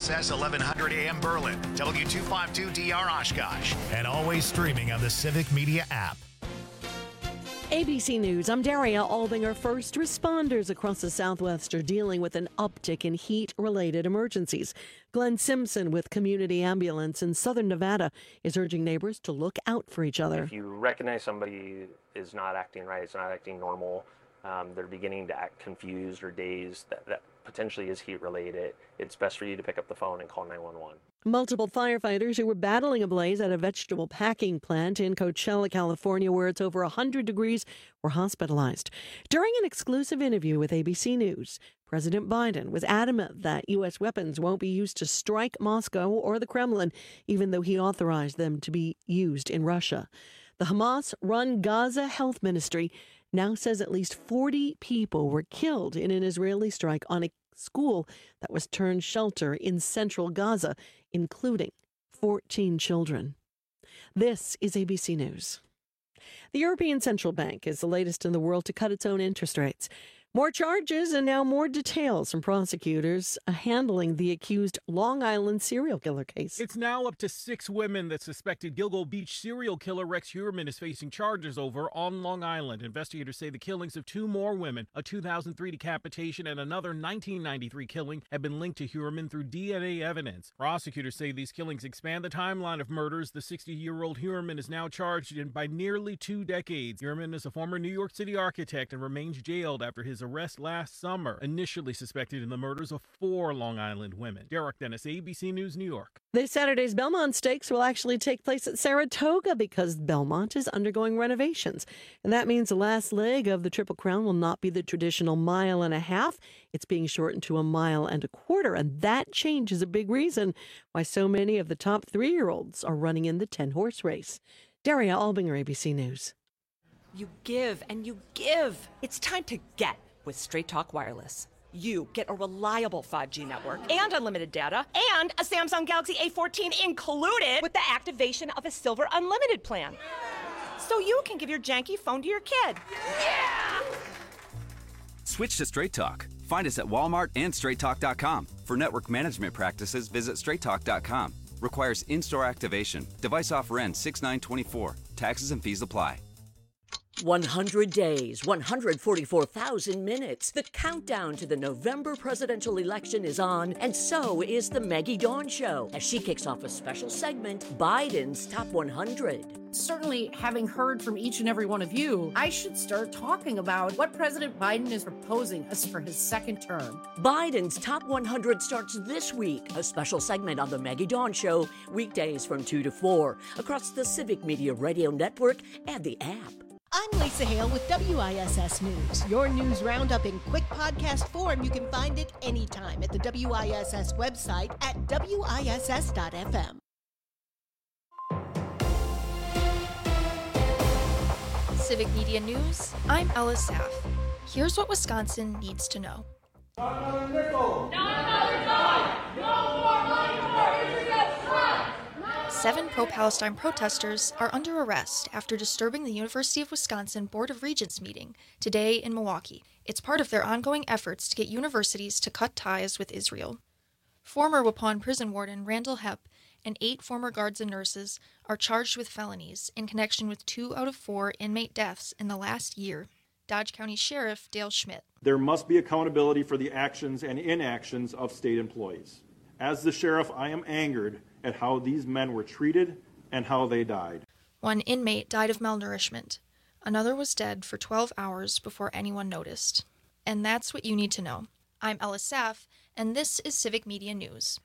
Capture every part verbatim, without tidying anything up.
S S eleven hundred A M Berlin, W two fifty-two D R Oshkosh, and always streaming on the Civic Media app. A B C News, I'm Daria Albinger. First responders across the Southwest are dealing with an uptick in heat-related emergencies. Glenn Simpson with Community Ambulance in Southern Nevada is urging neighbors to look out for each other. If you recognize somebody is not acting right, it's not acting normal, um, they're beginning to act confused or dazed, that, that potentially is heat-related, it's best for you to pick up the phone and call nine one one. Multiple firefighters who were battling a blaze at a vegetable packing plant in Coachella, California, where it's over one hundred degrees, were hospitalized. During an exclusive interview with A B C News, President Biden was adamant that U S weapons won't be used to strike Moscow or the Kremlin, even though he authorized them to be used in Russia. The Hamas-run Gaza Health Ministry now says at least forty people were killed in an Israeli strike on a school that was turned shelter in central Gaza, including fourteen children. This is A B C News. The European Central Bank is the latest in the world to cut its own interest rates. More charges and now more details from prosecutors handling the accused Long Island serial killer case. It's now up to six women that suspected Gilgo Beach serial killer Rex Heuermann is facing charges over on Long Island. Investigators say the killings of two more women, a two thousand three decapitation and another nineteen ninety-three killing, have been linked to Heuermann through D N A evidence. Prosecutors say these killings expand the timeline of murders. The sixty-year-old Heuermann is now charged in by nearly two decades. Heuermann is a former New York City architect and remains jailed after his arrest last summer, initially suspected in the murders of four Long Island women. Derek Dennis, A B C News, New York. This Saturday's Belmont Stakes will actually take place at Saratoga because Belmont is undergoing renovations. And that means the last leg of the Triple Crown will not be the traditional mile and a half. It's being shortened to a mile and a quarter. And that change is a big reason why so many of the top three-year-olds are running in the ten-horse race. Daria Albinger, A B C News. You give and you give. It's time to get with Straight Talk Wireless. You get a reliable five G network and unlimited data and a Samsung Galaxy A fourteen included with the activation of a Silver Unlimited plan. So you can give your janky phone to your kid. Yeah! Switch to Straight Talk. Find us at Walmart and straight talk dot com. For network management practices, visit straight talk dot com. Requires in-store activation. Device offer ends six nine twenty-four. Taxes and fees apply. one hundred days, one hundred forty-four thousand minutes. The countdown to the November presidential election is on, and so is the Maggie Dawn Show, as she kicks off a special segment, Biden's Top one hundred. Certainly, having heard from each and every one of you, I should start talking about what President Biden is proposing us for his second term. Biden's Top one hundred starts this week, a special segment on the Maggie Dawn Show, weekdays from two to four, across the Civic Media Radio Network and the app. I'm Lisa Hale with W I S S News. Your news roundup in quick podcast form. You can find it anytime at the W I S S website at W I S S dot F M. Civic Media News, I'm Ella Saff. Here's what Wisconsin needs to know. Not another nickel! Not another dime! No more money for Israel's crime! Seven pro-Palestine protesters are under arrest after disturbing the University of Wisconsin Board of Regents meeting today in Milwaukee. It's part of their ongoing efforts to get universities to cut ties with Israel. Former Waupun prison warden Randall Hepp and eight former guards and nurses are charged with felonies in connection with two out of four inmate deaths in the last year. Dodge County Sheriff Dale Schmidt. There must be accountability for the actions and inactions of state employees. As the sheriff, I am angered at how these men were treated and how they died. One inmate died of malnourishment. Another was dead for twelve hours before anyone noticed. And that's what you need to know. I'm Ella Saff, and this is Civic Media News.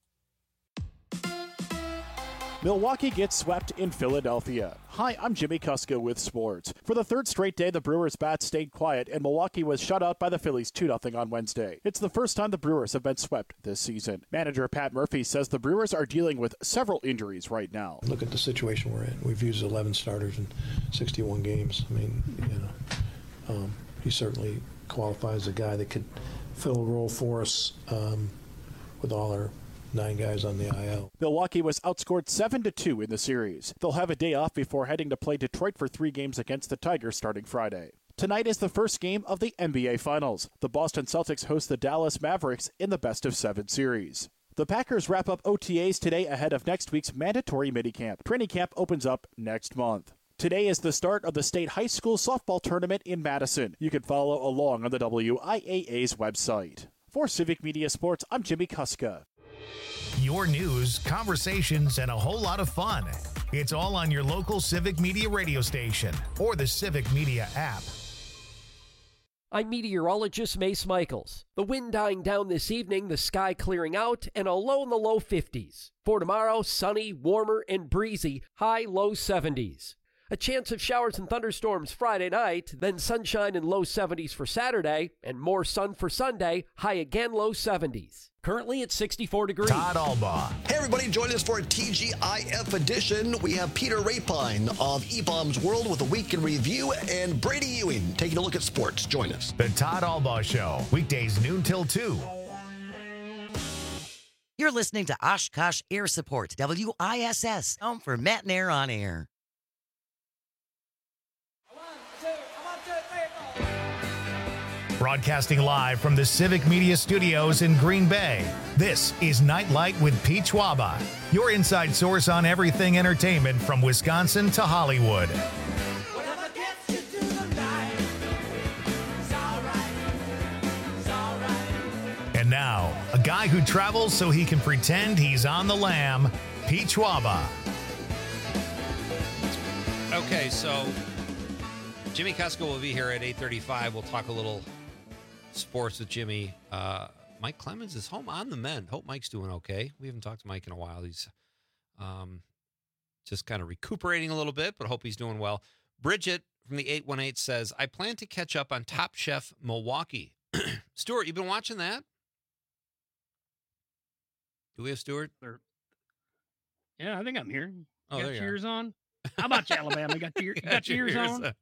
Milwaukee gets swept in Philadelphia. Hi, I'm Jimmy Kuska with sports. For the third straight day, the Brewers' bats stayed quiet, and Milwaukee was shut out by the Phillies two nothing on Wednesday. It's the first time the Brewers have been swept this season. Manager Pat Murphy says the Brewers are dealing with several injuries right now. Look at the situation we're in. We've used eleven starters in sixty-one games. I mean, you know, um, he certainly qualifies as a guy that could fill a role for us um, with all our nine guys on the I L. Milwaukee was outscored seven to two in the series. They'll have a day off before heading to play Detroit for three games against the Tigers starting Friday. Tonight is the first game of the N B A Finals. The Boston Celtics host the Dallas Mavericks in the best of seven series. The Packers wrap up O T As today ahead of next week's mandatory minicamp. Training camp opens up next month. Today is the start of the state high school softball tournament in Madison. You can follow along on the W I A A's website. For Civic Media Sports, I'm Jimmy Kuska. Your news, conversations, and a whole lot of fun. It's all on your local Civic Media radio station or the Civic Media app. I'm meteorologist Mace Michaels. The wind dying down this evening, the sky clearing out, and a low in the low fifties. For tomorrow, sunny, warmer, and breezy, high low seventies. A chance of showers and thunderstorms Friday night, then sunshine and low seventies for Saturday, and more sun for Sunday, high again low seventies. Currently at sixty-four degrees. Todd Albaugh. Hey everybody, join us for a T G I F edition. We have Peter Rapine of E-Bombs World with a week in review, and Brady Ewing taking a look at sports. Join us. The Todd Albaugh Show, weekdays noon till two. You're listening to Oshkosh Air Support, W I S S, home for Matt and Air on Air. Broadcasting live from the Civic Media Studios in Green Bay, this is Nightlight with Pete Schwaba, your inside source on everything entertainment from Wisconsin to Hollywood. And now, a guy who travels so he can pretend he's on the lam, Pete Schwaba. Okay, so Jimmy Kuska will be here at eight thirty-five. We'll talk a little sports with Jimmy. Uh, Mike Clemens is home on the mend. Hope Mike's doing okay. We haven't talked to Mike in a while. He's um, just kind of recuperating a little bit, but hope he's doing well. Bridget from the eight one eight says, I plan to catch up on Top Chef Milwaukee. Stuart, you been watching that? Do we have Stuart? Yeah, I think I'm here. You Oh, got there you your are. ears on? How about you, Alabama? You got your, you got your ears on?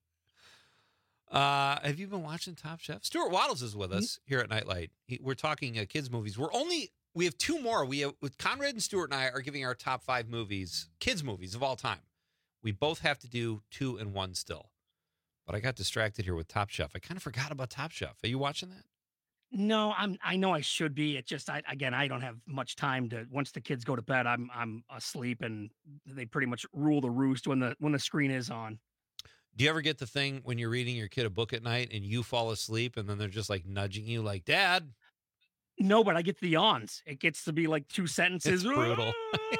Uh, have you been watching Top Chef? Stuart Waddles is with us here at Nightlight. He, we're talking uh, kids movies. We're only we have two more. We have, with Conrad and Stuart and I are giving our top five movies, kids movies of all time. We both have to do two and one still. But I got distracted here with Top Chef. I kind of forgot about Top Chef. Are you watching that? No, I'm. I know I should be. It just, I again, I don't have much time to. Once the kids go to bed, I'm I'm asleep, and they pretty much rule the roost when the when the screen is on. Do you ever get the thing when you're reading your kid a book at night and you fall asleep and then they're just like nudging you, like, Dad? No, but I get the yawns. It gets to be like two sentences. It's brutal.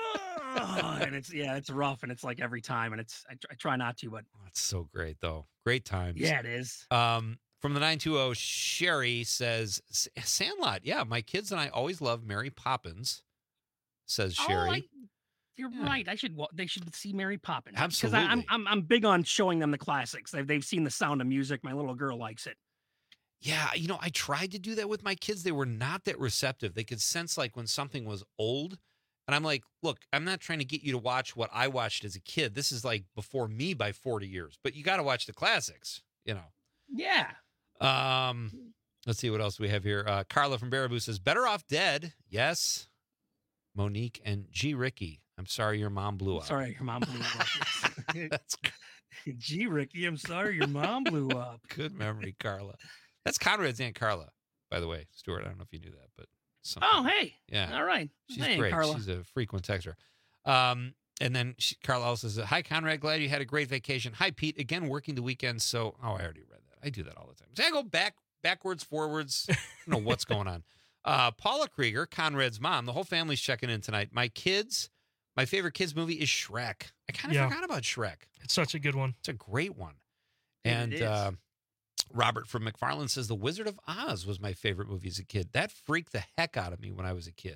And it's yeah, it's rough, and it's like every time, and it's I, I try not to, but That's so great, though. Great times. yeah, it is. Um, from the nine two zero, Sherry says, "S- Sandlot. Yeah, my kids and I always love Mary Poppins, says Oh, Sherry. I- You're right. I should. wa- They should see Mary Poppins. Absolutely. Because I'm I'm I'm big on showing them the classics. They've they've seen The Sound of Music. My little girl likes it. Yeah, you know, I tried to do that with my kids. They were not that receptive. They could sense like when something was old. And I'm like, look, I'm not trying to get you to watch what I watched as a kid. This is like before me by forty years. But you got to watch the classics, you know. Yeah. Um, let's see what else we have here. Uh, Carla from Baraboo says, better off dead. Yes. Monique and G. Ricky. I'm sorry your mom blew up. Sorry, your mom blew up. That's Gee, Ricky, I'm sorry your mom blew up. Good memory, Carla. That's Conrad's Aunt Carla, by the way. Stuart, I don't know if you knew that, but something. Oh, hey. Yeah. All right. She's Hey, great. Carla. She's a frequent texter. Um, and then she, Carla also says, hi, Conrad. Glad you had a great vacation. Hi, Pete. Again, working the weekend. So, oh, I already read that. I do that all the time. So I go back, backwards, forwards. I don't know what's going on. Uh, Paula Krieger, Conrad's mom. The whole family's checking in tonight. My kids, my favorite kids movie is Shrek. I kind of Yeah. forgot about Shrek. It's such a good one. It's a great one. It And is. uh, Robert from McFarland says The Wizard of Oz was my favorite movie as a kid. That freaked the heck out of me when I was a kid.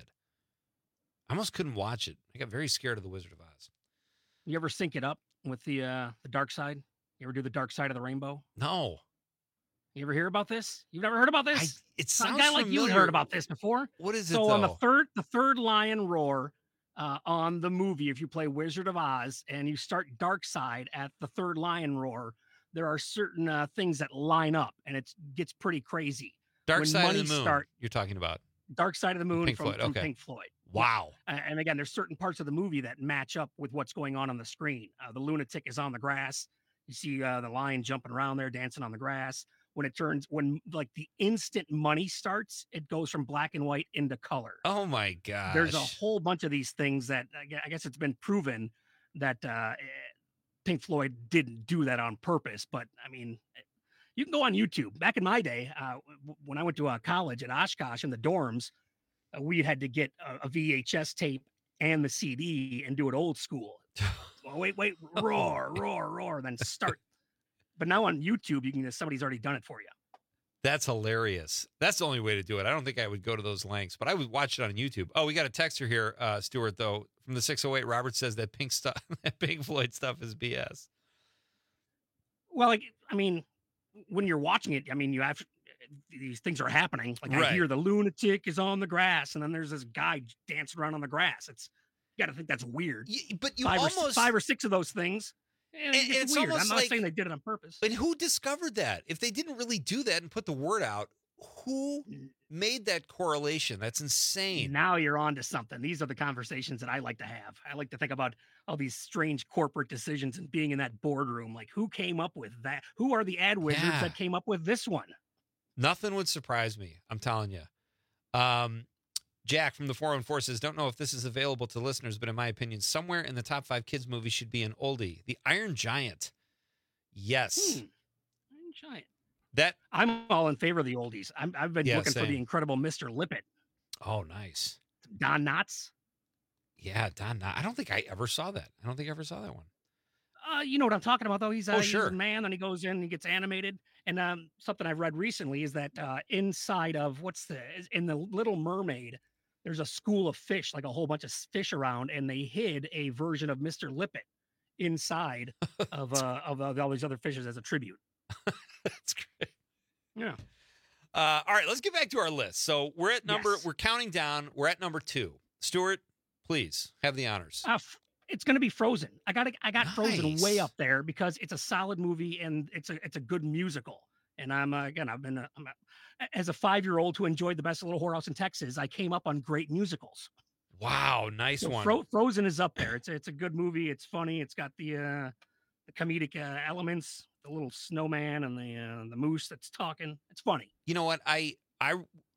I almost couldn't watch it. I got very scared of The Wizard of Oz. You ever sync it up with the uh the dark side? You ever do the dark side of the rainbow? No. You ever hear about this? You've never heard about this? it A sounds guy like you had familiar. heard about this before. What is it, So on the though? third the third lion roar uh, on the movie, if you play Wizard of Oz and you start dark side at the third lion roar, there are certain uh, things that line up, and it gets pretty crazy. Dark When Side of money the Moon, start- you're talking about. Dark Side of the Moon Pink from, Floyd, from okay. Pink Floyd. Wow. Yeah. A- And again, there's certain parts of the movie that match up with what's going on on the screen. Uh, the lunatic is on the grass. You see uh, the lion jumping around there, dancing on the grass. when it turns when like the instant money starts, it goes from black and white into color. Oh my gosh. There's a whole bunch of these things that I gue- I guess it's been proven that uh, Pink Floyd didn't do that on purpose. But I mean, you can go on YouTube. Back in my day, uh, w- when I went to uh, college at Oshkosh in the dorms, uh, we had to get a, a V H S tape and the C D and do it old school. Well, wait, wait, roar, roar, roar, then start. But now on YouTube, you can somebody's already done it for you. That's hilarious. That's the only way to do it. I don't think I would go to those lengths, but I would watch it on YouTube. Oh, we got a texter here, uh, Stuart, though, from the six oh eight. Robert says that Pink stuff, that Pink Floyd stuff is B S. Well, like, I mean, when you're watching it, I mean, you have these things are happening. Like I Right. hear the lunatic is on the grass, and then there's this guy dancing around on the grass. It's you got to think that's weird. but you five almost or, five or six of those things. And, And- and it's, it's weird. I'm almost not like- saying they did it on purpose. And who discovered that? If they didn't really do that and put the word out, who made that correlation? That's insane. Now you're on to something. These are the conversations that I like to have. I like to think about all these strange corporate decisions and being in that boardroom. Like, who came up with that? Who are the ad wizards Yeah. that came up with this one? Nothing would surprise me. I'm telling you. Um, Jack from the four one four says, don't know if this is available to listeners, but in my opinion, somewhere in the top five kids movies should be an oldie. The Iron Giant. Yes. Hmm. Iron Giant. That. I'm all in favor of the oldies. I'm, I've been Yeah, looking for same. the incredible Mister Lippet. Oh, nice. Don Knotts. Yeah, Don. I don't think I ever saw that. I don't think I ever saw that one. Uh, you know what I'm talking about, though. He's, uh, Oh, he's sure. a man, and he goes in and he gets animated. And um, something I've read recently is that uh, inside of what's the is- in the Little Mermaid, there's a school of fish, like a whole bunch of s- fish around, and they hid a version of Mister Lippet inside of uh, of uh, all these other fishes as a tribute. That's great. Yeah. Uh, all right, let's get back to our list. So we're at number, Yes. we're counting down. We're at number two. Stuart, please have the honors. Uh, f- it's going to be Frozen. I got I got Frozen Nice. way up there because it's a solid movie and it's a it's a good musical. And I'm uh, again I've been a, I'm a, as a five year old who enjoyed The Best Little Whorehouse in Texas. I came up on great musicals. Wow, nice So one. Fro- Frozen is up there. It's it's a good movie. It's funny. It's got the uh, the comedic uh, elements. The little snowman and the uh, the moose that's talking. It's funny. You know what? I I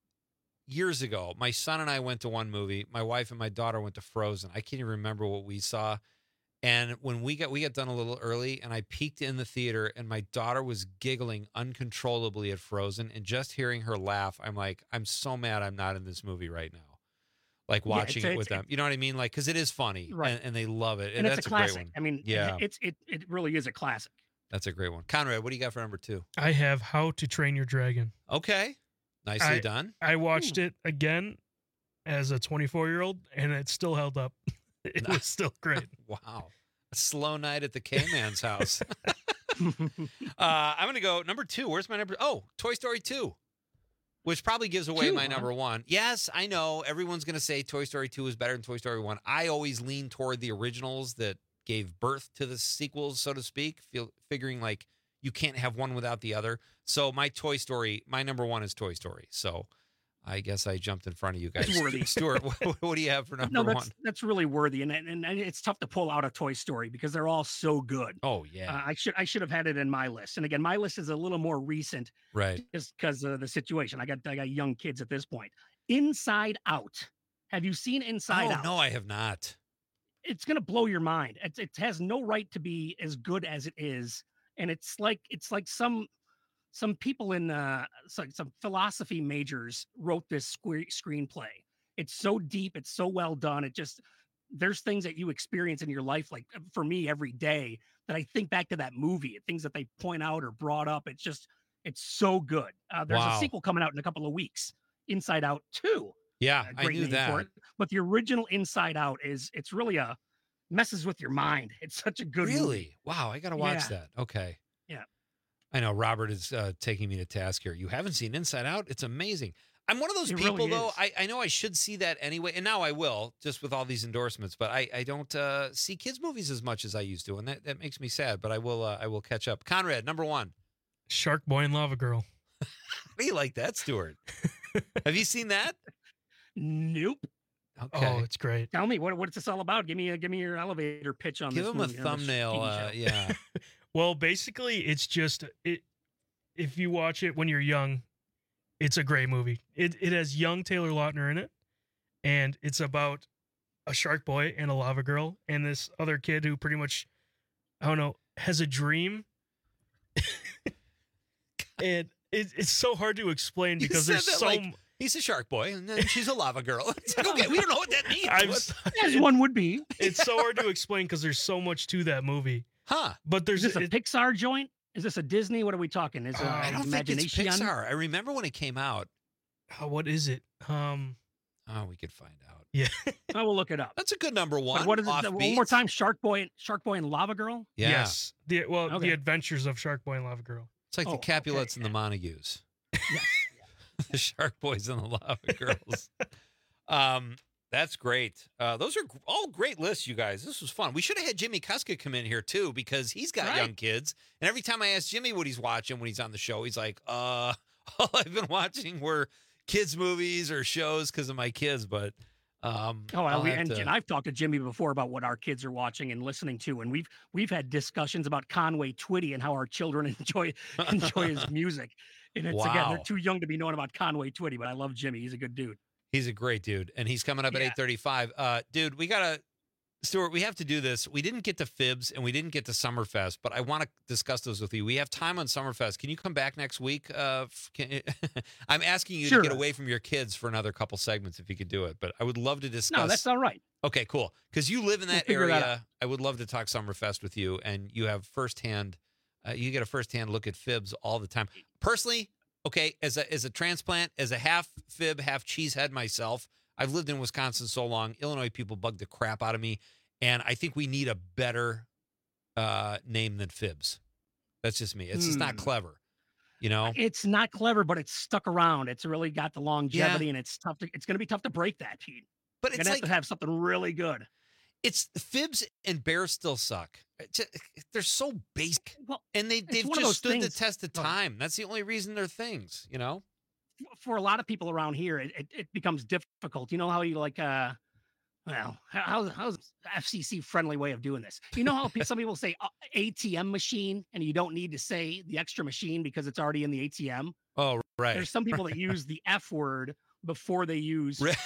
years ago, my son and I went to one movie. My wife and my daughter went to Frozen. I can't even remember what we saw. And when we got we got done a little early, and I peeked in the theater, and my daughter was giggling uncontrollably at Frozen. And just hearing her laugh, I'm like, I'm so mad I'm not in this movie right now. Like Yeah, watching it's- it with it's- them, you know what I mean? Like, because it is funny, Right. and, and they love it, And that's it's a great classic. one. I mean, yeah, it's it it really is a classic. that's a great one. Conrad, what do you got for number two? I have How to Train Your Dragon. Okay, nicely I, done. I watched it again as a twenty-four year old, and it still held up. It was still great. Wow. A slow night at the K-Man's house. uh, I'm going to go number two. Where's my number? Oh, Toy Story two, which probably gives away Two, my huh? number one. Yes, I know. Everyone's going to say Toy Story two is better than Toy Story one. I always lean toward the originals that gave birth to the sequels, so to speak, feel, figuring like you can't have one without the other. So my Toy Story, my number one is Toy Story. So I guess I jumped in front of you guys. It's worthy. Stuart, what, what do you have for number No, one? that's that's really worthy, and, and and it's tough to pull out a Toy Story because they're all so good. Oh yeah, Uh, I should I should have had it in my list. And again, my list is a little more recent, right. just because of the situation. I got I got young kids at this point. Inside Out. Have you seen Inside Oh Out? no, I have not. It's gonna blow your mind. It, it has no right to be as good as it is, and it's like it's like some some people in uh some, some philosophy majors wrote this sque- screenplay. It's so deep, it's so well done. It just there's things that you experience in your life, like for me every day, that I think back to that movie, things that they point out or brought up. It's just it's so good. Uh, there's Wow. a sequel coming out in a couple of weeks, Inside Out two. Yeah, A I great knew name that. for it. But the original Inside Out is it's really a messes with your mind. It's such a good Really? movie. Wow, I got to watch Yeah. that. Okay. Yeah. I know Robert is uh, taking me to task here. You haven't seen Inside Out? It's amazing. I'm one of those It people, really though. is. I, I know I should see that anyway, and now I will, just with all these endorsements. But I, I don't uh, see kids' movies as much as I used to, and that, that makes me sad. But I will uh, I will catch up. Conrad, number one. Shark Boy and Lava Girl. How do you like that, Stuart? Have you seen that? Nope. Okay. Oh, it's great. Tell me what what's this all about? Give me a give me your elevator pitch on Give this. him a movie, on this thumbnail. T V Uh, show. yeah. Well, basically, it's just it. if you watch it when you're young, it's a great movie. It it has young Taylor Lautner in it, and it's about a shark boy and a lava girl and this other kid who pretty much, I don't know, has a dream. And it, it's so hard to explain because You there's said that so like m- he's a shark boy and then she's a lava girl. It's like, okay, we don't know what that means. I'm What- sorry. As one would be. It's so hard to explain because there's so much to that movie. Huh? But there's Is this a it- Pixar joint? Is this a Disney? What are we talking? Is it Uh, I an don't think it's imagination? Pixar. I remember when it came out. uh, what is it? Um, Oh, we could find out. yeah. I will look it up. That's a good number one. But what is it? Offbeat. One more time. Shark Boy, and Shark Boy, and Lava Girl. Yeah. Yes. The well, Okay. the Adventures of Shark Boy and Lava Girl. It's like Oh, the Capulets okay. and the Montagues. Yes. The Shark Boys and the Lava Girls. um, that's great. Uh, those are g- all great lists, you guys. This was fun. We should have had Jimmy Kuska come in here too because he's got Right. young kids. And every time I ask Jimmy what he's watching when he's on the show, he's like, "Uh, all I've been watching were kids movies or shows because of my kids." But um, Oh, I'll and, we, have and, to- and I've talked to Jimmy before about what our kids are watching and listening to, and we've we've had discussions about Conway Twitty and how our children enjoy enjoy his music. And it's again, they're Wow. too young to be knowing about Conway Twitty, but I love Jimmy. He's a good dude. He's a great dude, and he's coming up at Yeah. eight thirty-five. Uh, dude, we gotta, Stuart. We have to do this. We didn't get to Fibs, and we didn't get to Summerfest, but I want to discuss those with you. We have time on Summerfest. Can you come back next week? Uh, f- can, I'm asking you Sure. to get away from your kids for another couple segments if you could do it, but I would love to discuss. No, that's all right. Okay, cool. Because you live in We'll that figure that area. I would love to talk Summerfest with you, and you have firsthand. Uh, you get a firsthand look at Fibs all the time. Personally, okay, as a as a transplant, as a half Fib, half cheesehead myself, I've lived in Wisconsin so long. Illinois people bug the crap out of me, and I think we need a better uh, name than Fibs. That's just me. It's just not Hmm. clever, you know. It's not clever, but it's stuck around. It's really got the longevity, and it's tough. To, it's going to be tough to break that, Pete. But You're it's gonna like have to have something really good. it's Fibs and Bears still suck. It's just- they're so basic, Well, and they it's they've one of just those stood the things- test of time. That's the only reason they're things, you know. For a lot of people around here, it, it, it becomes difficult. You know how you like, uh, well, how, how's how's F C C friendly way of doing this? You know how pe- some people say uh, A T M machine, and you don't need to say the extra machine because it's already in the A T M. Oh, right. There's some people that use the F word before they use. Right.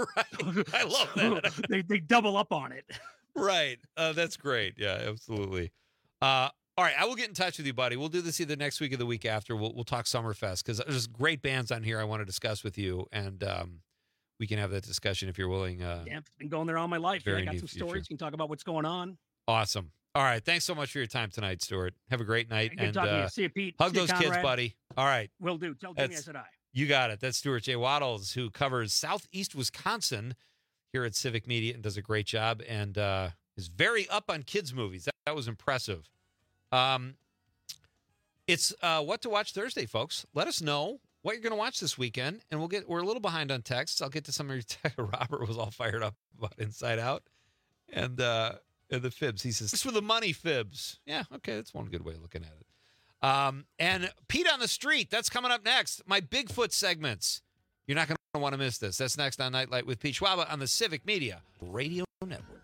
I love that. they they double up on it. Right. Uh, that's great. Yeah, absolutely. Uh, all right, I will get in touch with you, buddy. We'll do this either next week or the week after. We'll we'll talk Summerfest because there's great bands on here I want to discuss with you, and um, we can have that discussion if you're willing. Uh, Yeah, I've been going there all my life. Very I got neat some future. stories. We can talk about what's going on. Awesome. All right. Thanks so much for your time tonight, Stuart. Have a great night. Good and talking to uh, you. See you, Pete. hug See you, those kids, Conrad. buddy. All right. Will do. Tell Jimmy I That's- said I. You got it. That's Stuart J. Waddles, who covers Southeast Wisconsin here at Civic Media and does a great job and uh, is very up on kids' movies. That, that was impressive. Um, it's uh, What to Watch Thursday, folks. Let us know what you're going to watch this weekend, and we'll get. We're a little behind on texts. I'll get to some of your texts. Robert was all fired up about Inside Out and uh, and the fibs. He says, "This for the money fibs." Yeah, okay, that's one good way of looking at it. Um, and Pete on the Street, that's coming up next. My Bigfoot segments. You're not going to want to miss this. That's next on Nightlight with Pete Schwaba on the Civic Media Radio Network.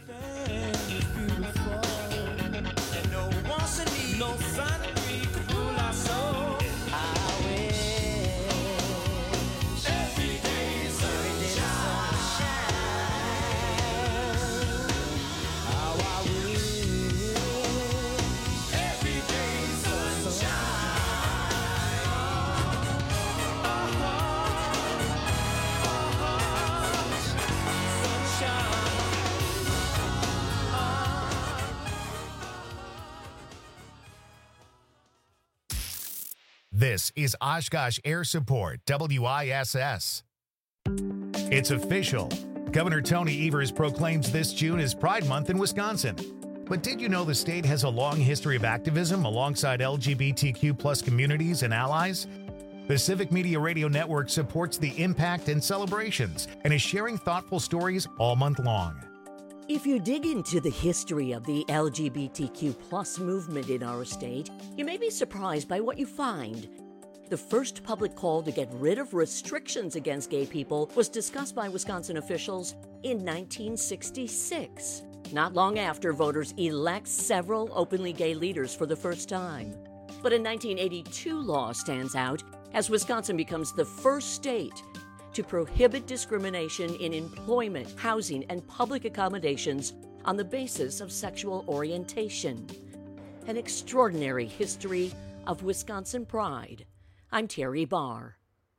This is Oshkosh Air Support, W I S S. It's official. Governor Tony Evers proclaims this June as Pride Month in Wisconsin. But did you know the state has a long history of activism alongside L G B T Q plus communities and allies? The Civic Media Radio Network supports the impact and celebrations and is sharing thoughtful stories all month long. If you dig into the history of the L G B T Q plus movement in our state, you may be surprised by what you find. The first public call to get rid of restrictions against gay people was discussed by Wisconsin officials in nineteen sixty-six, not long after voters elect several openly gay leaders for the first time. But a nineteen eighty-two law stands out as Wisconsin becomes the first state to prohibit discrimination in employment, housing, and public accommodations on the basis of sexual orientation. An extraordinary history of Wisconsin pride. I'm Terry Barr.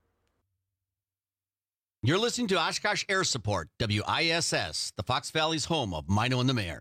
You're listening to Oshkosh Air Support, W I S S, the Fox Valley's home of Mino and the Mayor.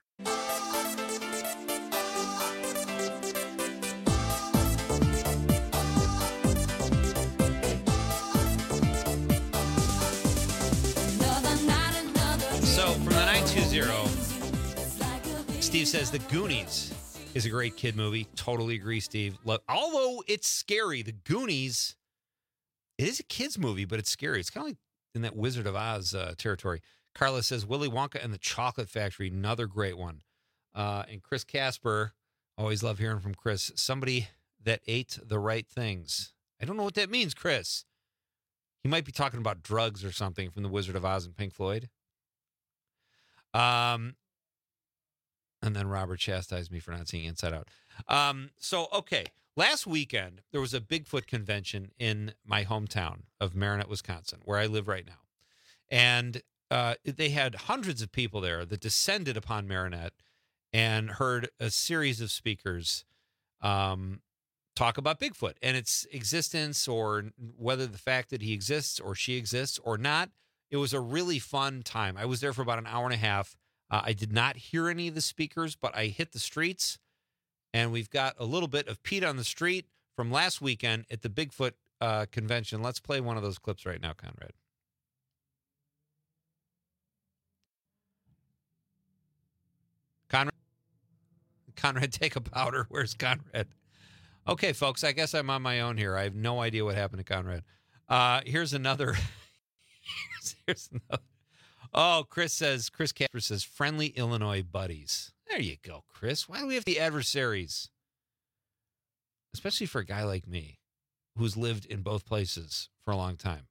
So from the nine two zero, Steve says The Goonies is a great kid movie. Totally agree, Steve. Look, although it's scary, The Goonies, it is a kid's movie, but it's scary. It's kind of like in that Wizard of Oz uh, territory. Carla says Willy Wonka and the Chocolate Factory, another great one. Uh, and Chris Casper, always love hearing from Chris. Somebody that ate the right things. I don't know what that means, Chris. He might be talking about drugs or something from the Wizard of Oz and Pink Floyd. Um, and then Robert chastised me for not seeing Inside Out. Um, so, okay. Last weekend, there was a Bigfoot convention in my hometown of Marinette, Wisconsin, where I live right now. And uh, they had hundreds of people there that descended upon Marinette and heard a series of speakers um, talk about Bigfoot and its existence, or whether the fact that he exists or she exists or not. It was a really fun time. I was there for about an hour and a half. Uh, I did not hear any of the speakers, but I hit the streets. And we've got a little bit of Pete on the Street from last weekend at the Bigfoot uh, convention. Let's play one of those clips right now, Conrad. Conrad, Conrad, take a powder. Where's Conrad? Okay, folks, I guess I'm on my own here. I have no idea what happened to Conrad. Uh, here's another. here's, here's another. Oh, Chris says, Chris Casper says, friendly Illinois buddies. There you go, Chris. Why do we have the adversaries? Especially for a guy like me, who's lived in both places for a long time.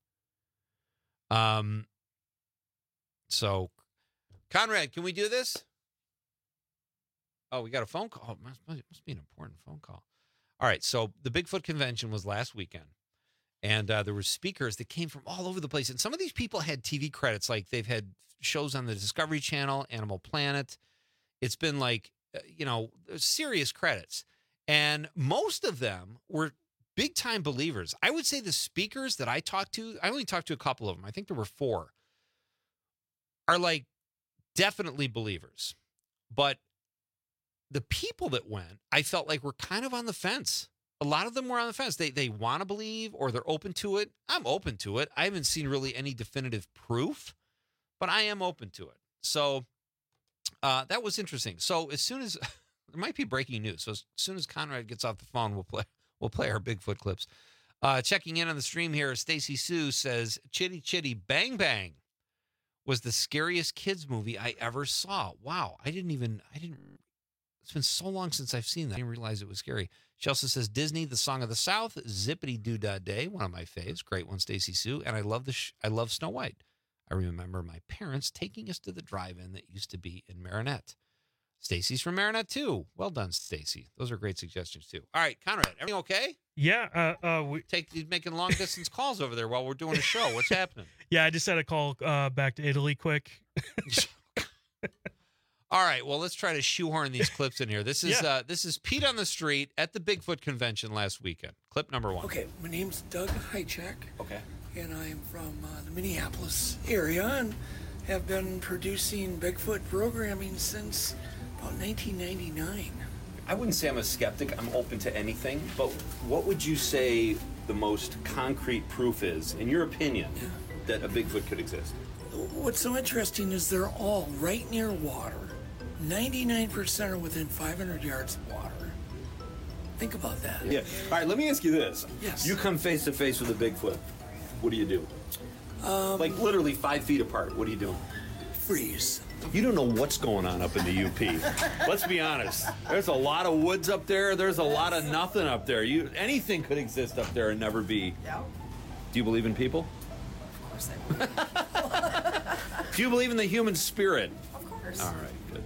Um. So, Conrad, can we do this? Oh, we got a phone call. Oh, it must, it must be an important phone call. All right, so the Bigfoot convention was last weekend. And uh, there were speakers that came from all over the place. And some of these people had T V credits, like they've had shows on the Discovery Channel, Animal Planet. It's been like, uh, you know, serious credits. And most of them were big-time believers. I would say the speakers that I talked to, I only talked to a couple of them. I think there were four, are like definitely believers. But the people that went, I felt like were kind of on the fence. A lot of them were on the fence. They they want to believe, or they're open to it. I'm open to it. I haven't seen really any definitive proof, but I am open to it. So uh, that was interesting. So as soon as there might be breaking news. So as soon as Conrad gets off the phone, we'll play we'll play our Bigfoot clips. Uh, checking in on the stream here, Stacy Sue says, "Chitty Chitty Bang Bang was the scariest kids movie I ever saw." Wow, I didn't even I didn't. It's been so long since I've seen that. I didn't realize it was scary. She also says Disney, The Song of the South, Zippity Doo Dah Day, one of my faves. Great one, Stacy Sue. And I love the sh- I love Snow White. I remember my parents taking us to the drive-in that used to be in Marinette. Stacy's from Marinette too. Well done, Stacy. Those are great suggestions too. All right, Conrad, everything okay? Yeah. Uh, uh, we take making long distance calls over there while we're doing a show. What's happening? Yeah, I just had a call uh, back to Italy quick. All right, well, let's try to shoehorn these clips in here. This is Yeah. uh, this is Pete on the Street at the Bigfoot convention last weekend. Clip number one. Okay, my name's Doug Hychak. Okay. And I'm from uh, the Minneapolis area and have been producing Bigfoot programming since about nineteen ninety-nine. I wouldn't say I'm a skeptic. I'm open to anything. But what would you say the most concrete proof is, in your opinion, that a Bigfoot could exist? What's so interesting is they're all right near water. ninety-nine percent are within five hundred yards of water. Think about that. Yeah. All right, let me ask you this. Yes. You come face to face with a Bigfoot. What do you do? Um, like literally five feet apart. What are you doing? Freeze. You don't know what's going on up in the U P. Let's be honest. There's a lot of woods up there. There's a lot of nothing up there. You anything could exist up there and never be. Yeah. Do you believe in people? Of course I would. Do you believe in the human spirit? Of course. All right, good.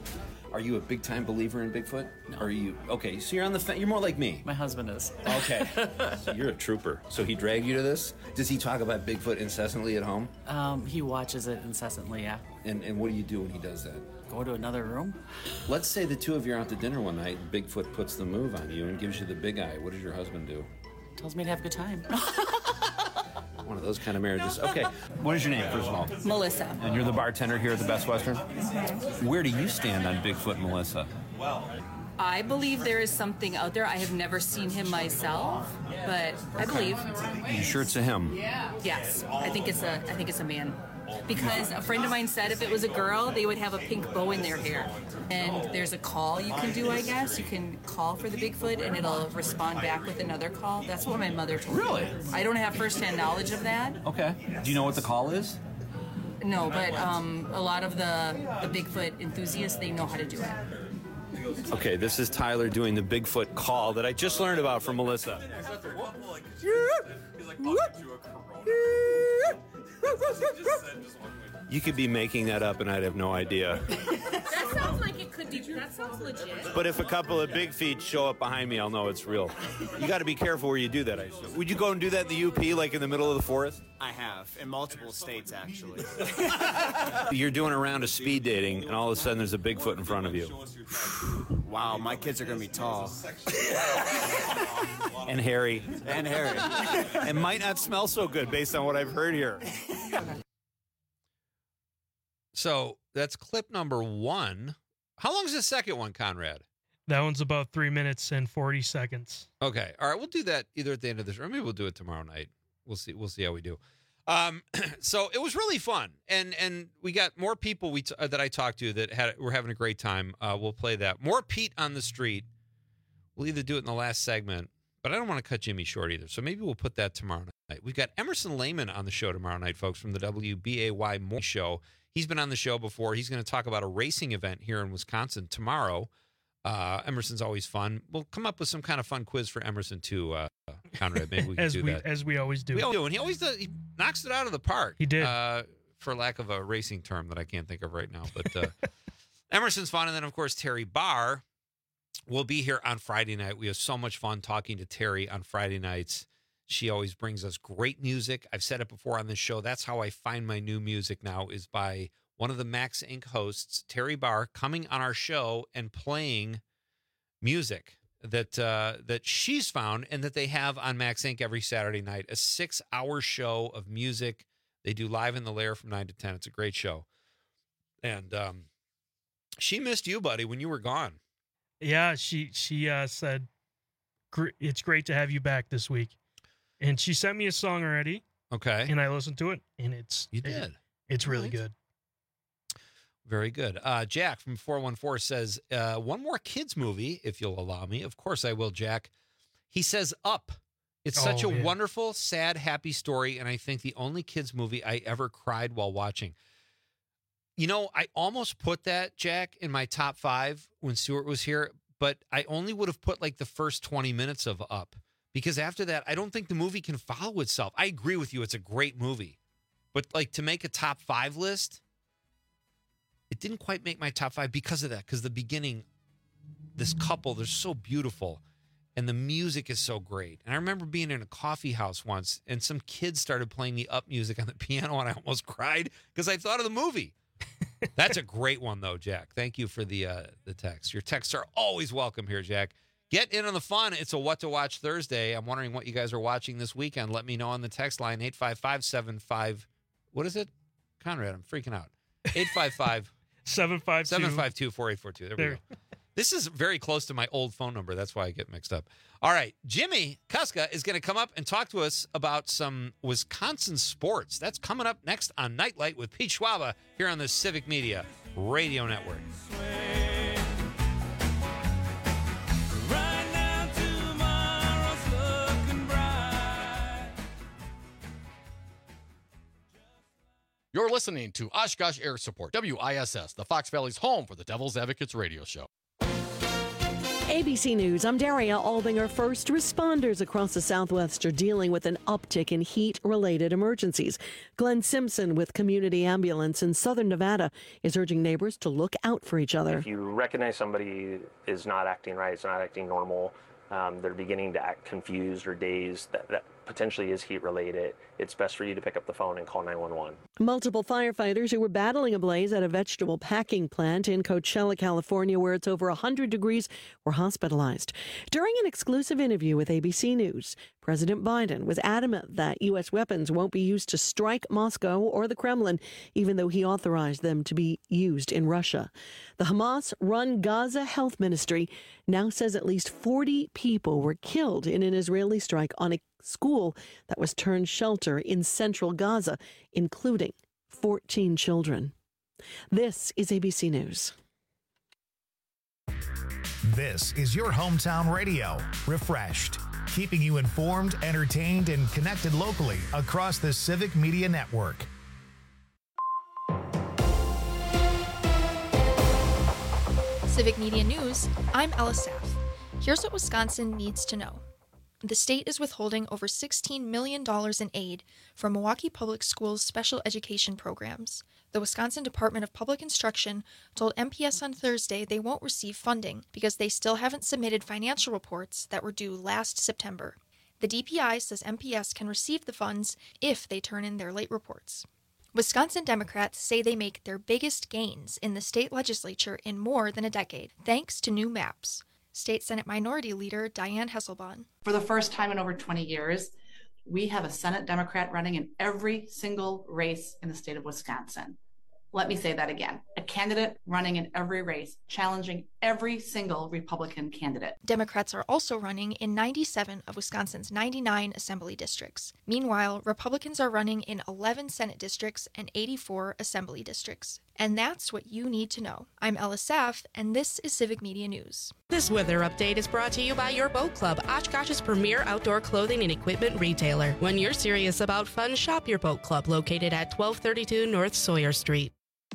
Are you a big time believer in Bigfoot? No. Are you okay? So you're on the fence. You're more like me. My husband is. Okay. So you're a trooper. So he dragged you to this? Does he talk about Bigfoot incessantly at home? Um, he watches it incessantly, yeah. And and what do you do when he does that? Go to another room. Let's say the two of you are out to dinner one night and Bigfoot puts the move on you and gives you the big eye. What does your husband do? Tells me to have a good time. One of those kind of marriages. Okay. What is your name, first of all? Melissa. And you're the bartender here at the Best Western? Where do you stand on Bigfoot, Melissa? I believe there is something out there. I have never seen him myself, but I believe. You sure it's a him? Yes, I think it's a. I think it's a man. Because a friend of mine said if it was a girl, they would have a pink bow in their hair. And there's a call you can do, I guess. You can call for the Bigfoot and it'll respond back with another call. That's what my mother told Really? me. I don't have firsthand knowledge of that. Okay. Do you know what the call is? No, but um, a lot of the, the Bigfoot enthusiasts, they know how to do it. Okay, this is Tyler doing the Bigfoot call that I just learned about from Melissa. You could be making that up and I'd have no idea. That sounds like it could be. That sounds legit. But if a couple of big feet show up behind me, I'll know it's real. You got to be careful where you do that, I assume. Would you go and do that in the U P, like in the middle of the forest? I have, in multiple states, actually. You're doing a round of speed dating, and all of a sudden there's a Bigfoot in front of you. Wow, my kids are going to be tall. And hairy. And hairy. And might not smell so good based on what I've heard here. So that's clip number one. How long is the second one, Conrad? That one's about three minutes and forty seconds. Okay. All right. We'll do that either at the end of this, or maybe we'll do it tomorrow night. We'll see. We'll see how we do. Um, so it was really fun, and and we got more people we t- uh, that I talked to that had were having a great time. Uh, we'll play that. More Pete on the street. We'll either do it in the last segment, but I don't want to cut Jimmy short either. So maybe we'll put that tomorrow night. We've got Emerson Lehman on the show tomorrow night, folks, from the W B A Y Morning Show. He's been on the show before. He's going to talk about a racing event here in Wisconsin tomorrow. Uh, Emerson's always fun. We'll come up with some kind of fun quiz for Emerson too, uh, Conrad. Maybe we can as do we, that. As we always do. We always do, and he always does. He knocks it out of the park. He did. Uh, for lack of a racing term that I can't think of right now. But uh, Emerson's fun. And then, of course, Terry Barr will be here on Friday night. We have so much fun talking to Terry on Friday nights. She always brings us great music. I've said it before on this show. That's how I find my new music now, is by one of the Max Incorporated hosts, Terry Barr, coming on our show and playing music that uh, that she's found and that they have on Max Incorporated every Saturday night. A six-hour show of music. They do Live in the Lair from nine to ten. It's a great show. And um, she missed you, buddy, when you were gone. Yeah, she she uh, said, it's great to have you back this week. And she sent me a song already. Okay. And I listened to it, and it's You did? It, it's really good. Very good. Uh, Jack from four one four says, uh, one more kids movie, if you'll allow me. Of course I will, Jack. He says, Up. It's such Oh, a yeah. wonderful, sad, happy story, and I think the only kids movie I ever cried while watching. You know, I almost put that, Jack, in my top five when Stuart was here, but I only would have put like the first twenty minutes of Up, because after that, I don't think the movie can follow itself. I agree with you. It's a great movie, but like to make a top five list, it didn't quite make my top five because of that, because the beginning, this couple, they're so beautiful, and the music is so great. And I remember being in a coffee house once, and some kids started playing the Up music on the piano, and I almost cried because I thought of the movie. That's a great one, though, Jack. Thank you for the uh, the text. Your texts are always welcome here, Jack. Get in on the fun. It's a What to Watch Thursday. I'm wondering what you guys are watching this weekend. Let me know on the text line, eight five five, seven five. What is it? Conrad, I'm freaking out. eight five five seven five two, four eight four two. There, There. we go. This is very close to my old phone number. That's why I get mixed up. All right. Jimmy Kuska is going to come up and talk to us about some Wisconsin sports. That's coming up next on Nightlight with Pete Schwaba here on the Civic Media Radio Network. You're listening to Oshkosh Air Support, W I S S, the Fox Valley's home for the Devil's Advocates radio show. A B C News, I'm Daria Albinger. First responders across the Southwest are dealing with an uptick in heat-related emergencies. Glenn Simpson with Community Ambulance in Southern Nevada is urging neighbors to look out for each other. If you recognize somebody is not acting right, is not acting normal, um, they're beginning to act confused or dazed, that, that potentially is heat-related, it's best for you to pick up the phone and call nine one one. Multiple firefighters who were battling a blaze at a vegetable packing plant in Coachella, California, where it's over one hundred degrees, were hospitalized. During an exclusive interview with A B C News, President Biden was adamant that U S weapons won't be used to strike Moscow or the Kremlin, even though he authorized them to be used in Russia. The Hamas-run Gaza Health Ministry now says at least forty people were killed in an Israeli strike on a school that was turned shelter in central Gaza, including fourteen children. This is A B C News. This is your hometown radio, Refreshed, keeping you informed, entertained, and connected locally across the Civic Media Network. Civic Media News, I'm Ella Saff. Here's what Wisconsin needs to know. The state is withholding over sixteen million dollars in aid from Milwaukee Public Schools' special education programs. The Wisconsin Department of Public Instruction told M P S on Thursday they won't receive funding because they still haven't submitted financial reports that were due last September. The D P I says M P S can receive the funds if they turn in their late reports. Wisconsin Democrats say they make their biggest gains in the state legislature in more than a decade, thanks to new maps. State Senate Minority Leader Diane Hesselbahn. For the first time in over twenty years, we have a Senate Democrat running in every single race in the state of Wisconsin. Let me say that again. A candidate running in every race, challenging every single Republican candidate. Democrats are also running in ninety-seven of Wisconsin's ninety-nine assembly districts. Meanwhile, Republicans are running in eleven Senate districts and eighty-four assembly districts. And that's what you need to know. I'm Ella Saff, and this is Civic Media News. This weather update is brought to you by Your Boat Club, Oshkosh's premier outdoor clothing and equipment retailer. When you're serious about fun, shop Your Boat Club, located at twelve thirty-two North Sawyer Street.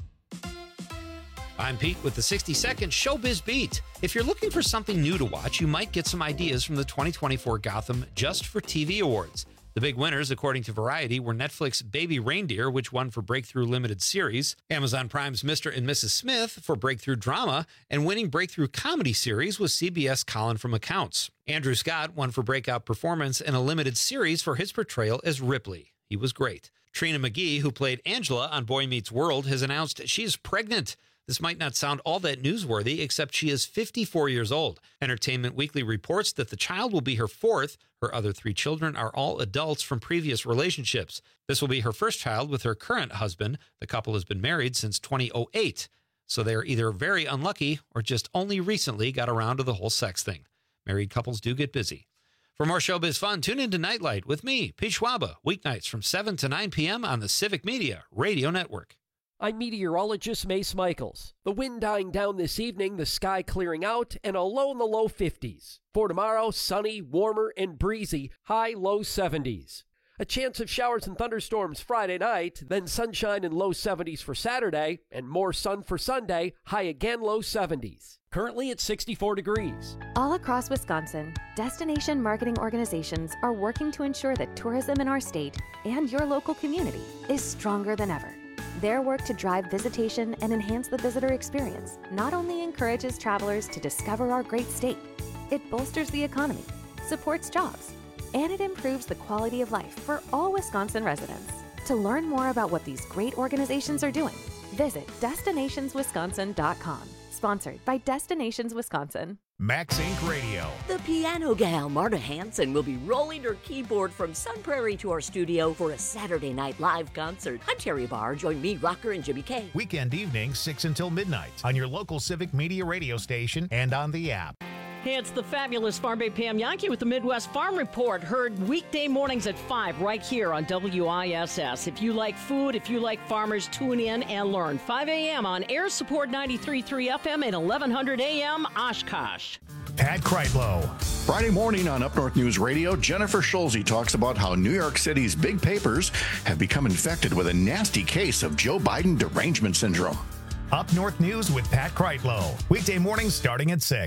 I'm Pete with the sixty second Showbiz Beat. If you're looking for something new to watch, you might get some ideas from the twenty twenty-four Gotham Just for T V Awards. The big winners, according to Variety, were Netflix Baby Reindeer, which won for Breakthrough Limited Series, Amazon Prime's Mister and Missus Smith for Breakthrough Drama, and winning Breakthrough Comedy Series was C B S Colin from Accounts. Andrew Scott won for Breakout Performance in a limited series for his portrayal as Ripley. He was great. Trina McGee, who played Angela on Boy Meets World, has announced she's pregnant. This might not sound all that newsworthy, except she is fifty-four years old. Entertainment Weekly reports that the child will be her fourth. Her other three children are all adults from previous relationships. This will be her first child with her current husband. The couple has been married since two thousand eight, so they are either very unlucky or just only recently got around to the whole sex thing. Married couples do get busy. For more showbiz fun, tune into Nightlight with me, Pete Schwaba, weeknights from seven to nine p.m. on the Civic Media Radio Network. I'm meteorologist Mace Michaels. The wind dying down this evening, the sky clearing out, and a low in the low fifties. For tomorrow, sunny, warmer, and breezy, high low seventies. A chance of showers and thunderstorms Friday night, then sunshine and low seventies for Saturday, and more sun for Sunday, high again low seventies. Currently at sixty-four degrees. All across Wisconsin, destination marketing organizations are working to ensure that tourism in our state and your local community is stronger than ever. Their work to drive visitation and enhance the visitor experience not only encourages travelers to discover our great state, it bolsters the economy, supports jobs, and it improves the quality of life for all Wisconsin residents. To learn more about what these great organizations are doing, visit destinations wisconsin dot com. Sponsored by Destinations Wisconsin. Max Incorporated. Radio. The piano gal Marta Hanson will be rolling her keyboard from Sun Prairie to our studio for a Saturday night live concert. I'm Terry Barr. Join me, Rocker, and Jimmy K. Weekend evenings, six until midnight on your local Civic Media radio station and on the app. Hey, it's the fabulous Farm Bay Pam Yankee with the Midwest Farm Report, heard weekday mornings at five right here on W I S S. If you like food, if you like farmers, tune in and learn. five a.m. on Air Support ninety-three point three F M and eleven hundred A M Oshkosh. Pat Kreitlow. Friday morning on Up North News Radio, Jennifer Schulze talks about how New York City's big papers have become infected with a nasty case of Joe Biden derangement syndrome. Up North News with Pat Kreitlow. Weekday mornings starting at six.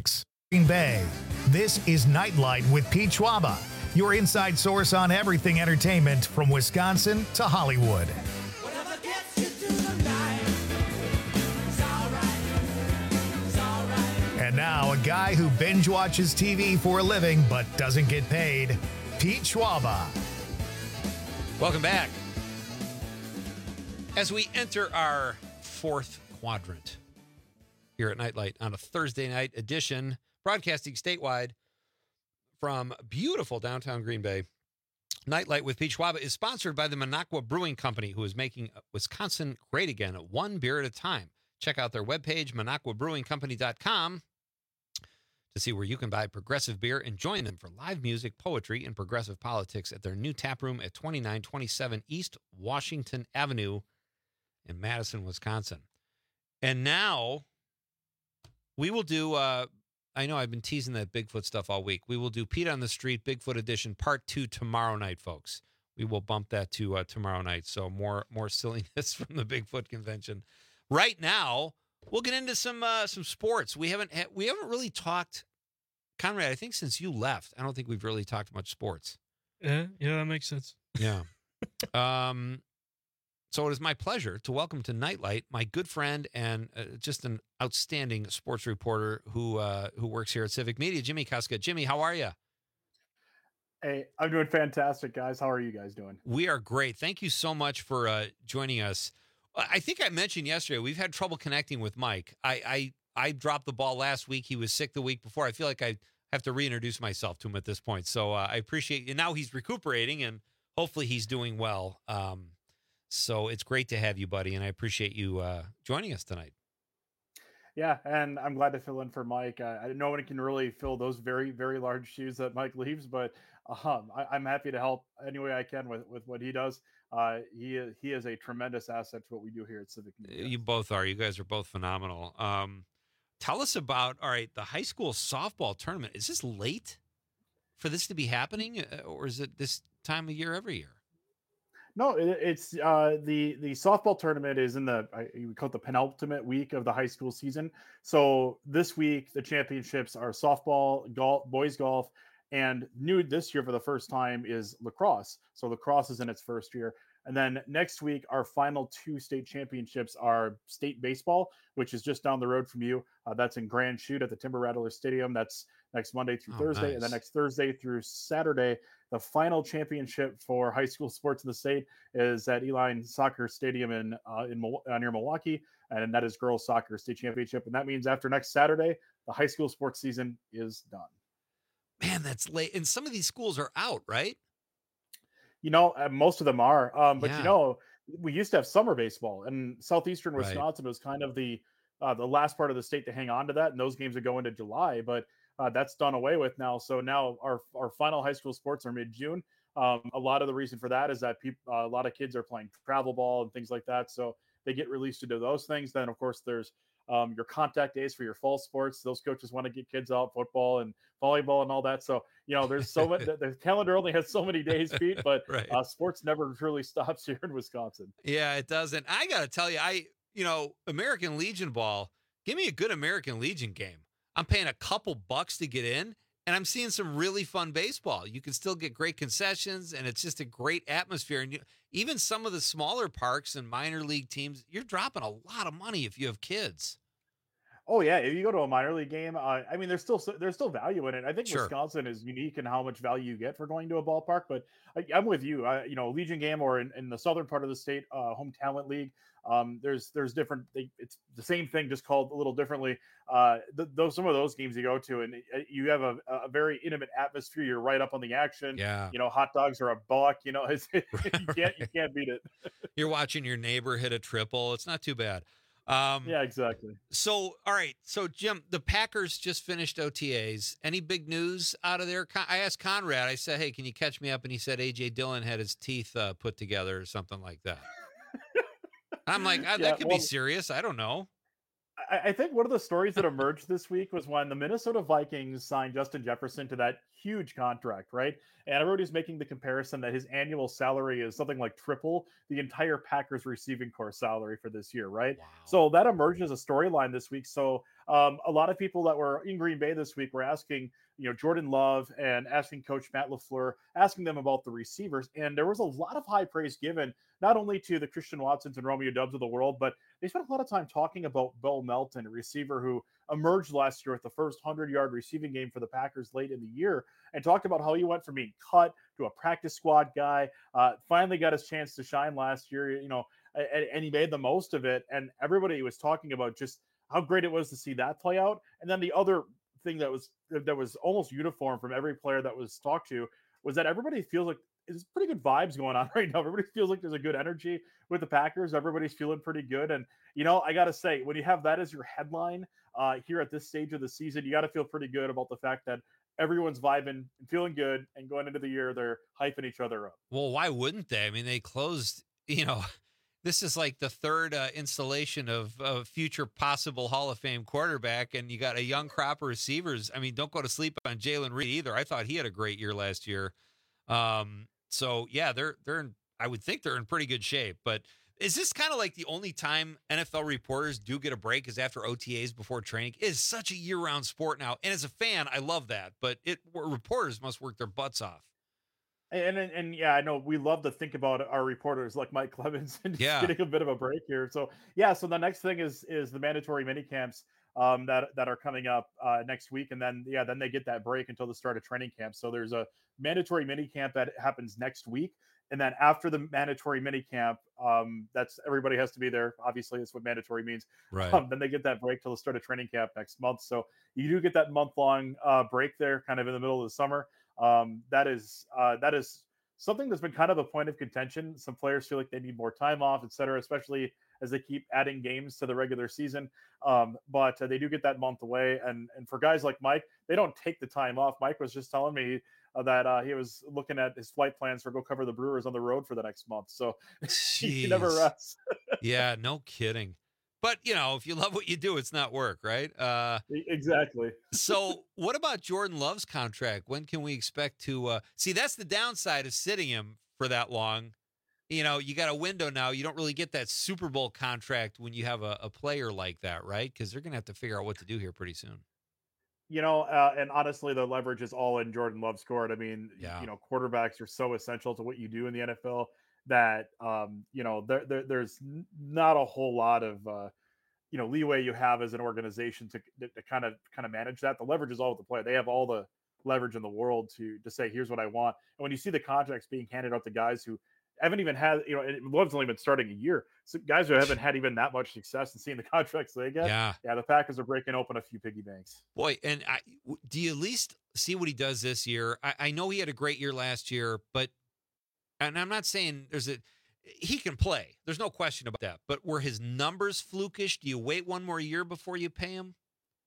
Green Bay. This is Nightlight with Pete Schwaba, your inside source on everything entertainment from Wisconsin to Hollywood. And now, a guy who binge watches T V for a living but doesn't get paid, Pete Schwaba. Welcome back. As we enter our fourth quadrant here at Nightlight on a Thursday night edition, broadcasting statewide from beautiful downtown Green Bay, Nightlight with Pete Schwaba is sponsored by the Minocqua Brewing Company, who is making Wisconsin great again, one beer at a time. Check out their webpage, minocqua brewing company dot com, to see where you can buy progressive beer and join them for live music, poetry, and progressive politics at their new tap room at twenty-nine twenty-seven East Washington Avenue in Madison, Wisconsin. And now we will do, uh, I know I've been teasing that Bigfoot stuff all week. We will do Pete on the Street, Bigfoot Edition, Part two tomorrow night, folks. We will bump that to uh, tomorrow night. So more more silliness from the Bigfoot convention. Right now, we'll get into some uh, some sports. We haven't ha- we haven't really talked, Conrad. I think since you left, I don't think we've really talked much sports. Yeah, yeah, that makes sense. Yeah. um. So it is my pleasure to welcome to Nightlight my good friend and uh, just an outstanding sports reporter who uh, who works here at Civic Media, Jimmy Kuska. Jimmy, how are you? Hey, I'm doing fantastic, guys. How are you guys doing? We are great. Thank you so much for uh, joining us. I think I mentioned yesterday, we've had trouble connecting with Mike. I, I I dropped the ball last week. He was sick the week before. I feel like I have to reintroduce myself to him at this point. So uh, I appreciate you. Now he's recuperating, and hopefully he's doing well. Um, so it's great to have you, buddy, and I appreciate you uh, joining us tonight. Yeah, and I'm glad to fill in for Mike. Uh, I no one can really fill those very, very large shoes that Mike leaves, but um, I, I'm happy to help any way I can with, with what he does. Uh, he is he is a tremendous asset to what we do here at Civic Media. You both are. You guys are both phenomenal. Um, tell us about, all right, the high school softball tournament. Is this late for this to be happening, or is it this time of year every year? No, it, it's uh, the the softball tournament is in the I, we call it the penultimate week of the high school season. So this week the championships are softball, golf, boys golf, and new this year for the first time is lacrosse. So lacrosse is in its first year. And then next week, our final two state championships are state baseball, which is just down the road from you. Uh, that's in Grand Chute at the Timber Rattler Stadium. That's next Monday through Oh, Thursday. nice. And then next Thursday through Saturday, the final championship for high school sports in the state is at Eline Soccer Stadium in, uh, in uh, near Milwaukee. And that is girls soccer state championship. And that means after next Saturday, the high school sports season is done. Man, that's late. And some of these schools are out, right? You know, uh, most of them are. Um, but Yeah. you know, we used to have summer baseball, and southeastern Right. Wisconsin was kind of the uh, the last part of the state to hang on to that, and those games would go into July. But uh, that's done away with now. So now our our final high school sports are mid June. Um, a lot of the reason for that is that people, uh, a lot of kids are playing travel ball and things like that, so they get released to do those things. Then, of course, there's um, your contact days for your fall sports. Those coaches want to get kids out, football and volleyball and all that. So, you know, there's so much, the, the calendar only has so many days, Pete, but Right. uh, sports never really stops here in Wisconsin. Yeah, it doesn't. I got to tell you, I, you know, American Legion ball, give me a good American Legion game. I'm paying a couple bucks to get in, and I'm seeing some really fun baseball. You can still get great concessions, and it's just a great atmosphere. And you, even some of the smaller parks and minor league teams, you're dropping a lot of money if you have kids. Oh yeah, if you go to a minor league game, uh, I mean, there's still there's still value in it. I think Sure. Wisconsin is unique in how much value you get for going to a ballpark. But I, I'm with you. I, you know, Legion game or in, in the southern part of the state, uh, home talent league. Um, there's there's different. They, it's the same thing, just called a little differently. Uh, th- those some of those games you go to, and it- you have a, a very intimate atmosphere. You're right up on the action. Yeah. You know, hot dogs are a buck. You know, it's, you can't you can't beat it. You're watching your neighbor hit a triple. It's not too bad. Um, Yeah, exactly. So, all right. So, Jim, the Packers just finished O T As. Any big news out of there? Con- I asked Conrad, I said, hey, can you catch me up? And he said A J Dillon had his teeth uh, put together or something like that. I'm like, ah, that Yeah, could well- be serious. I don't know. I, I think one of the stories that emerged this week was when the Minnesota Vikings signed Justin Jefferson to that huge contract, right? And everybody's making the comparison that his annual salary is something like triple the entire Packers receiving corps salary for this year, right? Wow. So that emerged as a storyline this week. So um, a lot of people that were in Green Bay this week were asking, you know, Jordan Love and asking Coach Matt LaFleur, asking them about the receivers. And there was a lot of high praise given, not only to the Christian Watsons and Romeo Doubs of the world, but they spent a lot of time talking about Bo Melton, a receiver who emerged last year with the first hundred-yard receiving game for the Packers late in the year, and talked about how he went from being cut to a practice squad guy, uh, finally got his chance to shine last year, you know, and, and he made the most of it. And everybody was talking about just how great it was to see that play out. And then the other thing that was that was almost uniform from every player that was talked to was that everybody feels like there's pretty good vibes going on right now. Everybody feels like there's a good energy with the Packers. Everybody's feeling pretty good. And, you know, I got to say, when you have that as your headline uh, here at this stage of the season, you got to feel pretty good about the fact that everyone's vibing and feeling good, and going into the year, they're hyping each other up. Well, why wouldn't they? I mean, they closed, you know, this is like the third uh, installation of a future possible Hall of Fame quarterback, and you got a young crop of receivers. I mean, don't go to sleep on Jalen Reed either. I thought he had a great year last year. Um, so yeah, they're they're in, I would think they're in pretty good shape. But is this kind of like the only time N F L reporters do get a break is after O T As before training? It is such a year-round sport now, and as a fan, I love that. But it reporters must work their butts off. And, and and yeah, I know we love to think about our reporters like Mike Clemens and yeah. getting a bit of a break here. So yeah, so the next thing is is the mandatory mini camps um, that that are coming up uh, next week, and then yeah, then they get that break until the start of training camp. So there's a mandatory mini camp that happens next week, and then after the mandatory mini camp, um, that's everybody has to be there. Obviously, that's what mandatory means. Right. Um, then they get that break till the start of training camp next month. So you do get that month long uh, break there, kind of in the middle of the summer. Um, that is uh, that is something that's been kind of a point of contention. Some players feel like they need more time off, et cetera, especially as they keep adding games to the regular season. Um, but uh, they do get that month away. And and for guys like Mike, they don't take the time off. Mike was just telling me uh, that uh, he was looking at his flight plans for go cover the Brewers on the road for the next month. So he never rests. Yeah, no kidding. But, you know, if you love what you do, it's not work, right? Uh, exactly. So what about Jordan Love's contract? When can we expect to uh, see? That's the downside of sitting him for that long. You know, you got a window now. You don't really get that Super Bowl contract when you have a, a player like that, right? Because they're going to have to figure out what to do here pretty soon. You know, uh, and honestly, the leverage is all in Jordan Love's court. I mean, yeah. you know, quarterbacks are so essential to what you do in the N F L that, um, you know, there, there, there's not a whole lot of, uh, you know, leeway you have as an organization to, to kind of kind of manage that. The leverage is all with the player. They have all the leverage in the world to to say, here's what I want. And when you see the contracts being handed out to guys who haven't even had, you know, Love's only been starting a year. So guys who haven't had even that much success in seeing the contracts they get. Yeah. Yeah. The Packers are breaking open a few piggy banks. Boy, and I, do you at least see what he does this year? I, I know he had a great year last year, but, and I'm not saying there's a, he can play. There's no question about that. But were his numbers flukish? Do you wait one more year before you pay him?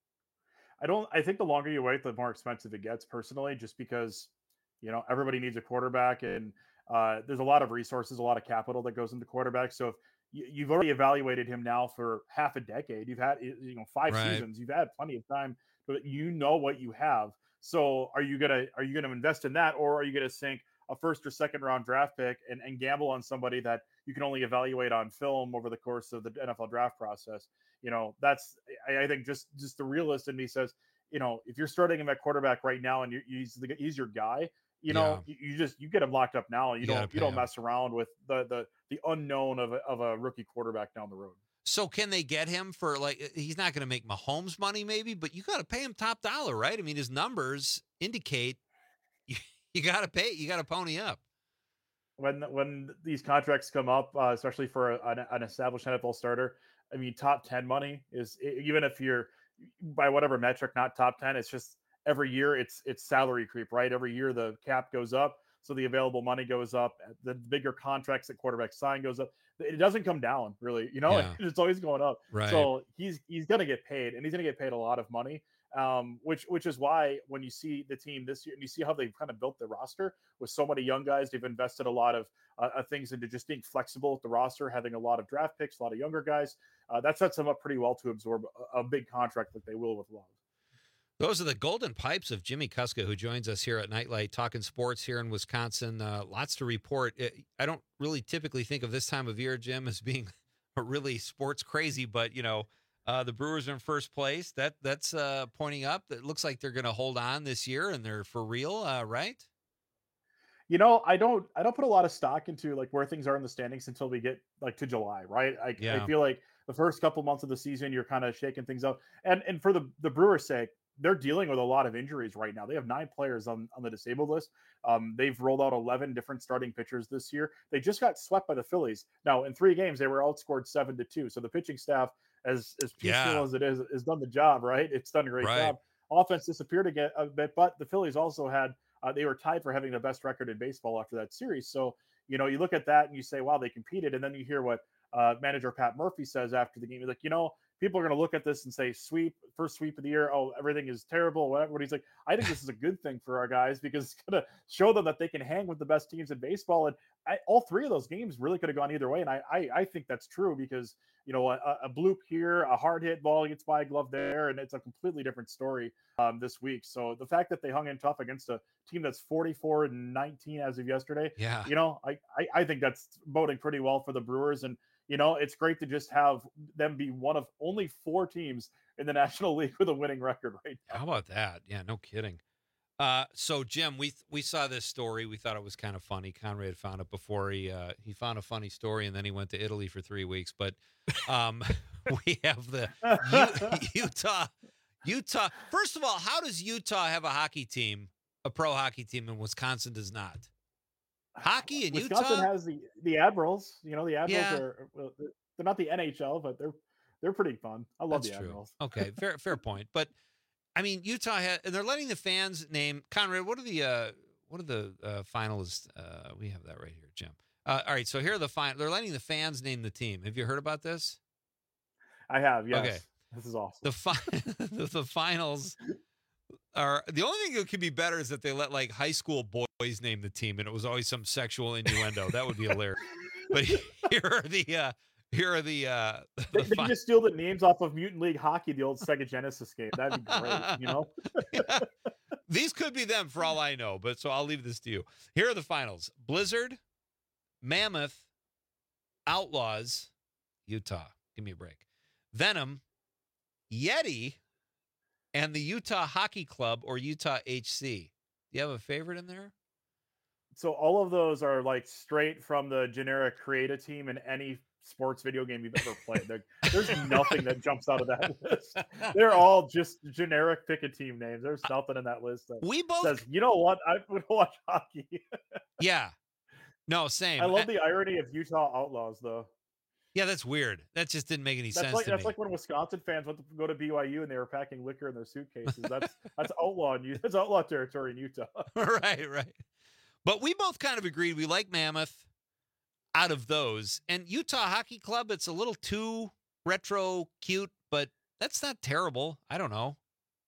I don't. I think the longer you wait, the more expensive it gets. Personally, just because, you know, everybody needs a quarterback, and uh, there's a lot of resources, a lot of capital that goes into quarterback. So if you, you've already evaluated him now for half a decade, you've had you know five right. seasons, you've had plenty of time, but you know what you have. So are you gonna are you gonna invest in that, or are you gonna sink a first or second round draft pick and, and gamble on somebody that you can only evaluate on film over the course of the N F L draft process? You know, that's, I, I think just, just the realist in me says, you know, if you're starting him at quarterback right now and you're, he's, the, he's your guy, you know, yeah. you, you just, you get him locked up now. And you, you don't, you don't him. mess around with the, the, the unknown of a, of a rookie quarterback down the road. So can they get him for, like, he's not going to make Mahomes money maybe, but you got to pay him top dollar, right? I mean, his numbers indicate you, you got to pay, you got to pony up. When when these contracts come up, uh, especially for a, an, an established N F L starter, I mean, top ten money is, even if you're by whatever metric, not top ten, it's just every year it's it's salary creep, right? Every year the cap goes up, so the available money goes up. The bigger contracts that quarterbacks sign goes up. It doesn't come down, really. You know, yeah. It's always going up. Right. So he's he's going to get paid, and he's going to get paid a lot of money. Um, which which is why when you see the team this year and you see how they've kind of built the roster with so many young guys, they've invested a lot of uh, things into just being flexible with the roster, having a lot of draft picks, a lot of younger guys. Uh, that sets them up pretty well to absorb a, a big contract like they will with Love. Those are the golden pipes of Jimmy Kuska, who joins us here at Nightlight talking sports here in Wisconsin. Uh, lots to report. I don't really typically think of this time of year, Jim, as being really sports crazy, but you know. Uh, the Brewers are in first place. That that's uh, pointing up. It looks like they're going to hold on this year, and they're for real, uh, right? You know, I don't I don't put a lot of stock into like where things are in the standings until we get like to July, right? I, Yeah. I feel like the first couple months of the season, you're kind of shaking things up, and and for the the Brewers' sake, they're dealing with a lot of injuries right now. They have nine players on, on the disabled list. Um, they've rolled out eleven different starting pitchers this year. They just got swept by the Phillies. Now, in three games, they were outscored seven to two. So the pitching staff, as as peaceful Yeah. as it is, has done the job, right? It's done a great Right. job. Offense disappeared again a bit, but the Phillies also had uh, they were tied for having the best record in baseball after that series. So you know, you look at that and you say, wow, they competed, and then you hear what uh, manager Pat Murphy says after the game. He's like, you know, people are going to look at this and say, sweep, first sweep of the year. Oh, everything is terrible. Whatever. But he's like, I think this is a good thing for our guys because it's going to show them that they can hang with the best teams in baseball. And I, all three of those games really could have gone either way. And I, I, I think that's true because, you know, a, a bloop here, a hard hit ball gets by a glove there, and it's a completely different story um, this week. So the fact that they hung in tough against a team that's forty-four and nineteen as of yesterday, Yeah. you know, I, I, I think that's boding pretty well for the Brewers. And, you know, it's great to just have them be one of only four teams in the National League with a winning record right now. How about that? Yeah, no kidding. Uh, so Jim, we we saw this story. We thought it was kind of funny. Conrad found it before he uh, he found a funny story, and then he went to Italy for three weeks. But um, we have the U- Utah. Utah. First of all, how does Utah have a hockey team, a pro hockey team, and Wisconsin does not? Hockey in Wisconsin Utah has the the Admirals. You know, the Admirals Yeah. are well, they're not the N H L, but they're they're pretty fun. I love That's the true. Admirals. Okay, fair fair point. But I mean, Utah had, and they're letting the fans name Conrad. What are the uh, what are the uh, finalists? Uh, we have that right here, Jim. Uh, all right, so here are the final. They're letting the fans name the team. Have you heard about this? I have. Yes. Okay. This is awesome. The fi- the, the finals are the only thing that could be better is that they let like high school boys name the team, and it was always some sexual innuendo. That would be hilarious. But here are the uh, here are the uh, They, the they fi- just steal the names off of Mutant League Hockey, the old Sega Genesis game. That'd be great. You know. These could be them for all I know, but so I'll leave this to you. Here are the finals: Blizzard, Mammoth, Outlaws, Utah. Give me a break. Venom, Yeti, and the Utah Hockey Club or Utah H C. Do you have a favorite in there? So all of those are like straight from the generic create a team in any sports video game you've ever played. There, there's nothing that jumps out of that list. They're all just generic pick a team names. There's nothing in that list that we both says, you know what, I would watch hockey. Yeah. No, same. I love the irony of Utah Outlaws, though. Yeah, that's weird. That just didn't make any That's sense like to that's me. like when Wisconsin fans went to go to B Y U and they were packing liquor in their suitcases. That's that's outlaw in Utah. That's outlaw territory in Utah. right, right. But we both kind of agreed we like Mammoth out of those. And Utah Hockey Club, it's a little too retro cute, but that's not terrible. I don't know.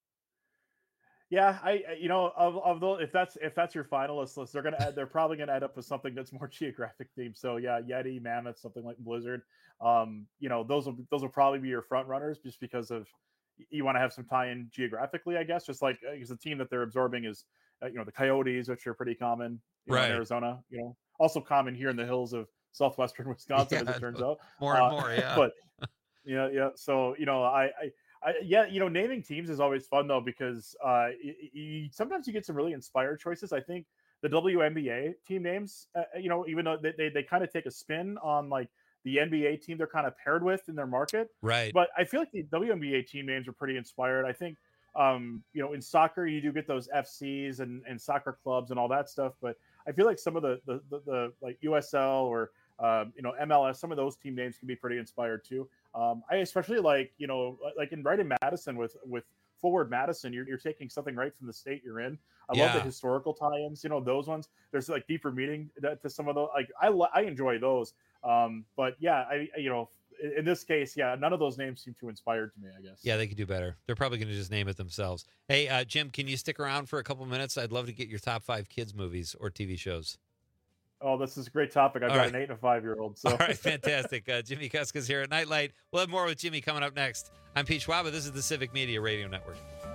Yeah, I I- you know of of those if that's if that's your finalist list, they're gonna add, they're probably gonna end up with something that's more geographic themed. So yeah, Yeti, Mammoth, something like Blizzard. Um, you know those will those will probably be your front runners just because of you want to have some tie-in geographically, I guess. Just like because the team that they're absorbing is uh, you know the Coyotes, which are pretty common you know, Right. in Arizona. You know, also common here in the hills of southwestern Wisconsin, Yeah, as it turns out. more and Uh, more, yeah. But yeah, yeah. So you know, I, I, I, yeah, you know, naming teams is always fun though because uh, y- y- sometimes you get some really inspired choices. I think the W N B A team names, uh, you know, even though they they, they kind of take a spin on like the N B A team they're kind of paired with in their market, Right. But I feel like the W N B A team names are pretty inspired. I think, um, you know, in soccer you do get those F Cs and, and soccer clubs and all that stuff, but I feel like some of the the, the, the like U S L or um, you know M L S, some of those team names can be pretty inspired too. Um, I especially like you know like in right in Madison with with Forward Madison, you're you're taking something right from the state you're in. I love the Yeah. historical tie-ins. You know those ones. There's like deeper meaning that, to some of those. Like I li- I enjoy those. Um, but yeah, I I- you know in- in this case, yeah, none of those names seem too inspired to me, I guess. Yeah, they could do better. They're probably going to just name it themselves. Hey, uh, Jim, can you stick around for a couple minutes? I'd love to get your top five kids movies or T V shows. Oh, this is a great topic. I've All got right. an eight and a five year old. So. All right, fantastic. Uh, Jimmy Kuska's here at Nightlight. We'll have more with Jimmy coming up next. I'm Pete Schwab. This is the Civic Media Radio Network.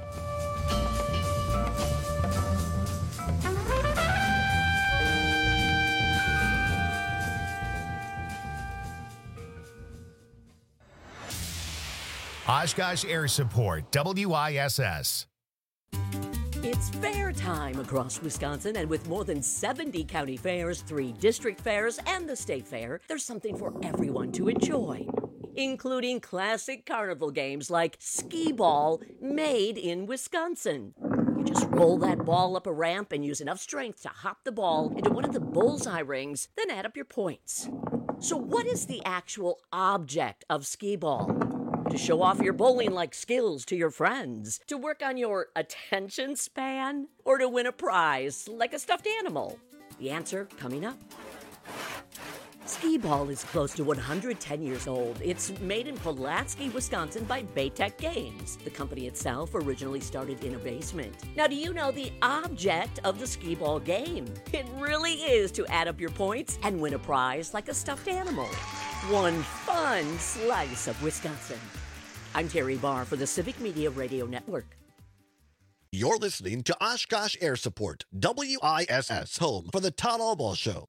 Oshkosh Air Support, W I S S. It's fair time across Wisconsin, and with more than seventy county fairs, three district fairs, and the state fair, there's something for everyone to enjoy, including classic carnival games like skee ball, made in Wisconsin. You just roll that ball up a ramp and use enough strength to hop the ball into one of the bullseye rings, then add up your points. So what is the actual object of skee ball? To show off your bowling-like skills to your friends? To work on your attention span? Or to win a prize like a stuffed animal? The answer coming up. Skee ball is close to one hundred ten years old. It's made in Pulaski, Wisconsin by Baytech Games. The company itself originally started in a basement. Now, do you know the object of the skee ball game? It really is to add up your points and win a prize like a stuffed animal. One fun slice of Wisconsin. I'm Terry Barr for the Civic Media Radio Network. You're listening to Oshkosh Air Support, W I S S, home for the Todd Allball Show.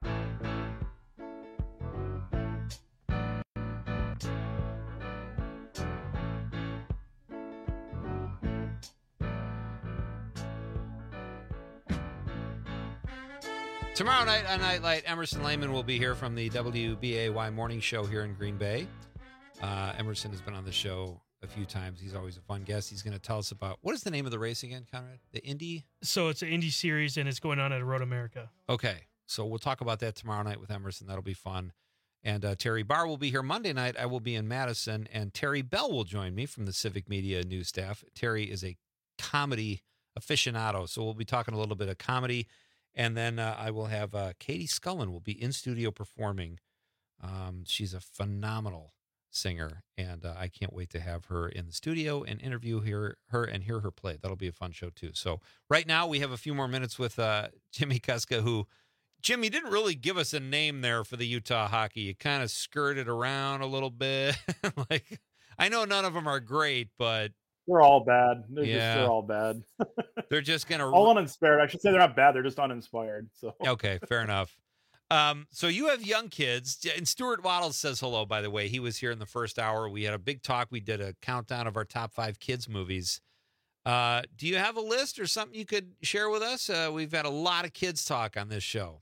Tomorrow night on Nightlight, Emerson Lehman will be here from the W B A Y Morning Show here in Green Bay. Uh, Emerson has been on the show a few times. He's always a fun guest. He's going to tell us about, what is the name of the race again, Conrad? The Indy? So it's an Indy series, and it's going on at Road America. Okay, so we'll talk about that tomorrow night with Emerson. That'll be fun. And uh, Terry Barr will be here Monday night. I will be in Madison, and Terry Bell will join me from the Civic Media news staff. Terry is a comedy aficionado, so we'll be talking a little bit of comedy. And then uh, I will have uh, Katie Scullen will be in studio performing. Um, she's a phenomenal singer, and uh, I can't wait to have her in the studio and interview her, her and hear her play. That'll be a fun show, too. So right now we have a few more minutes with uh, Jimmy Kuska, who, Jimmy, didn't really give us a name there for the Utah hockey. You kind of skirted around a little bit. Like, I know none of them are great, but they're all bad. They're yeah. just they're all bad. They're just going to... all uninspired. I should say they're not bad. They're just uninspired. So okay, fair enough. Um, so you have young kids, and Stuart Waddles says hello, by the way. He was here in the first hour. We had a big talk. We did a countdown of our top five kids movies. Uh, do you have a list or something you could share with us? Uh, we've had a lot of kids talk on this show.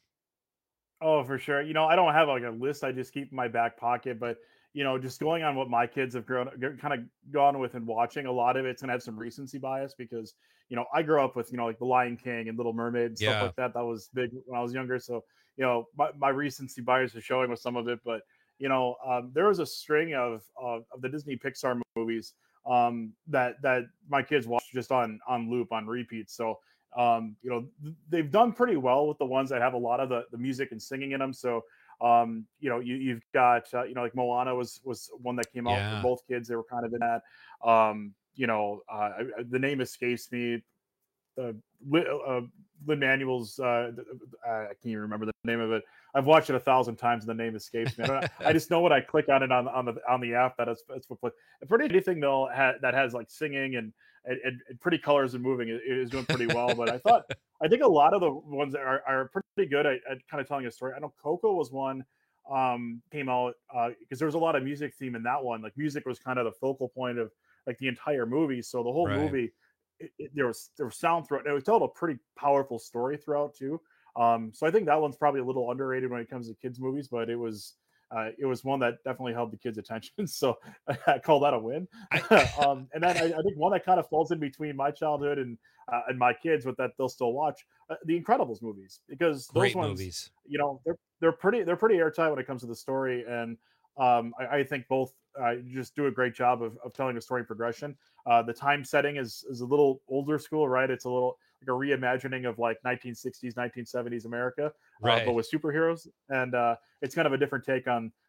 Oh, for sure. You know, I don't have like a list. I just keep in my back pocket, but you know, just going on what my kids have grown, kind of gone with and watching, a lot of it's going to have some recency bias because, you know, I grew up with, you know, like The Lion King and Little Mermaid and stuff Yeah. like that. That was big when I was younger. So, you know, my, my recency bias is showing with some of it, but, you know, um, there was a string of, of, of the Disney Pixar movies um, that, that my kids watched just on, on loop, on repeat. So, um, you know, th- they've done pretty well with the ones that have a lot of the, the music and singing in them. So, um, you know, you, you've got, uh, you know, like Moana was, was one that came out Yeah. for both kids. They were kind of in that, um, you know, uh, I, I- the name escapes me. Uh, uh, Lin-Manuel's, uh, I can't even remember the name of it. I've watched it a thousand times and the name escapes me. I, don't, I just know when I click on it on, on the, on the app that it's, it's for play. Pretty anything though ha, that has like singing and, and, and pretty colors and moving is, is doing pretty well. But I thought, I think a lot of the ones that are, are pretty good at, at kind of telling a story. I know Coco was one, um, came out uh, because there was a lot of music theme in that one. Like music was kind of the focal point of like the entire movie. So the whole Right. movie, it, it, there was there was sound throughout. It was told a pretty powerful story throughout too. Um, so I think that one's probably a little underrated when it comes to kids movies, but it was uh, it was one that definitely held the kids' attention. So I call that a win. um, and then I, I think one that kind of falls in between my childhood and uh, and my kids, with that they'll still watch uh, the Incredibles movies, because those Great ones, movies. you know, they're they're pretty they're pretty airtight when it comes to the story, and um, I, I think both uh, just do a great job of, of telling the story progression. Uh, the time setting is is a little older school, right? It's a little like a reimagining of like nineteen sixties, nineteen seventies America, uh, Right. but with superheroes, and uh, it's kind of a different take on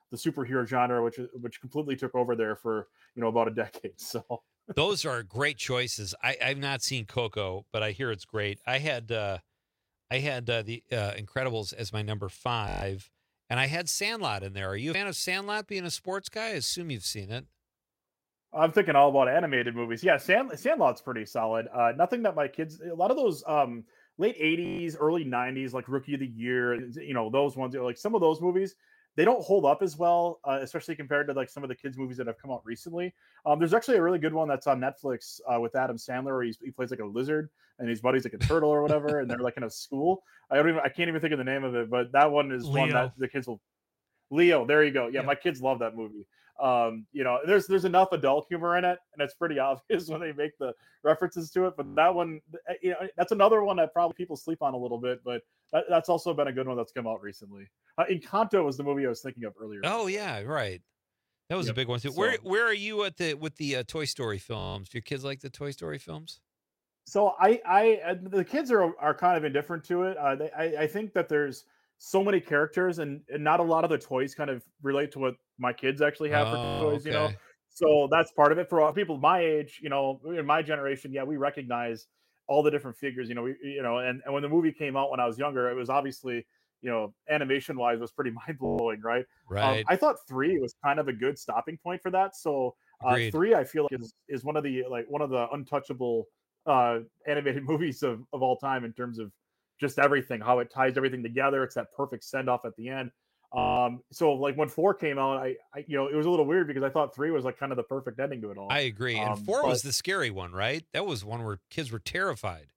the superhero genre, which which completely took over there for you know about a decade. So those are great choices. I, I've not seen Coco, but I hear it's great. I had uh, I had uh, the uh, Incredibles as my number five, and I had Sandlot in there. Are you a fan of Sandlot? Being a sports guy, I assume you've seen it. I'm thinking all about animated movies. Yeah, Sand, Sandlot's pretty solid. Uh, nothing that my kids. A lot of those um, late eighties, early nineties, like Rookie of the Year, you know, those ones. Like some of those movies, they don't hold up as well, uh, especially compared to like some of the kids' movies that have come out recently. Um, there's actually a really good one that's on Netflix uh, with Adam Sandler, where he's, he plays like a lizard and his buddy's like a turtle or whatever, and they're like in a school. I don't even, I can't even think of the name of it, but that one is Leo. one that the kids will. Leo, there you go. Yeah, Yeah. my kids love that movie. Um, you know, there's there's enough adult humor in it, and it's pretty obvious when they make the references to it. But that one, you know, that's another one that probably people sleep on a little bit, but that, that's also been a good one that's come out recently. Uh, Encanto was the movie I was thinking of earlier. Oh yeah, right. That was Yep. a big one too. So- where where are you at the with the uh, Toy Story films? Do your kids like the Toy Story films? So I, I, uh, the kids are are kind of indifferent to it. Uh, they, I, I think that there's so many characters, and, and not a lot of the toys kind of relate to what my kids actually have for Oh, toys. You know, okay. so that's part of it for all people my age. You know, in my generation, yeah, we recognize all the different figures. You know, we, you know, and, and when the movie came out when I was younger, it was obviously, you know, animation wise was pretty mind blowing, right? Um, Right. I thought three was kind of a good stopping point for that. So uh, Agreed. three, I feel like is, is one of the like one of the untouchable uh animated movies of, of all time in terms of just everything, how it ties everything together. It's that perfect send off at the end. Um, so like when four came out, I, I you know, it was a little weird because I thought three was like kind of the perfect ending to it all. I agree. And Um, four was but- the scary one, right? That was one where kids were terrified.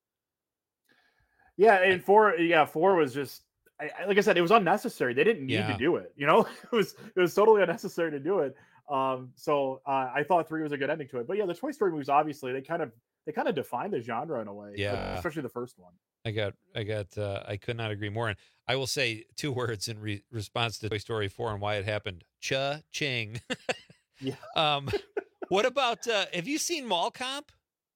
Yeah, and four, yeah, four was just I, I- like I said, it was unnecessary. They didn't need Yeah. to do it. You know, it was it was totally unnecessary to do it. Um, so uh, I thought three was a good ending to it. But yeah, the Toy Story movies obviously they kind of they kind of define the genre in a way. uh, Yeah. especially the first one. I got, I got, uh, I could not agree more. And I will say two words in re- response to Toy Story four and why it happened. Cha-ching. Yeah. Um, what about, uh, have you seen Mall Cop?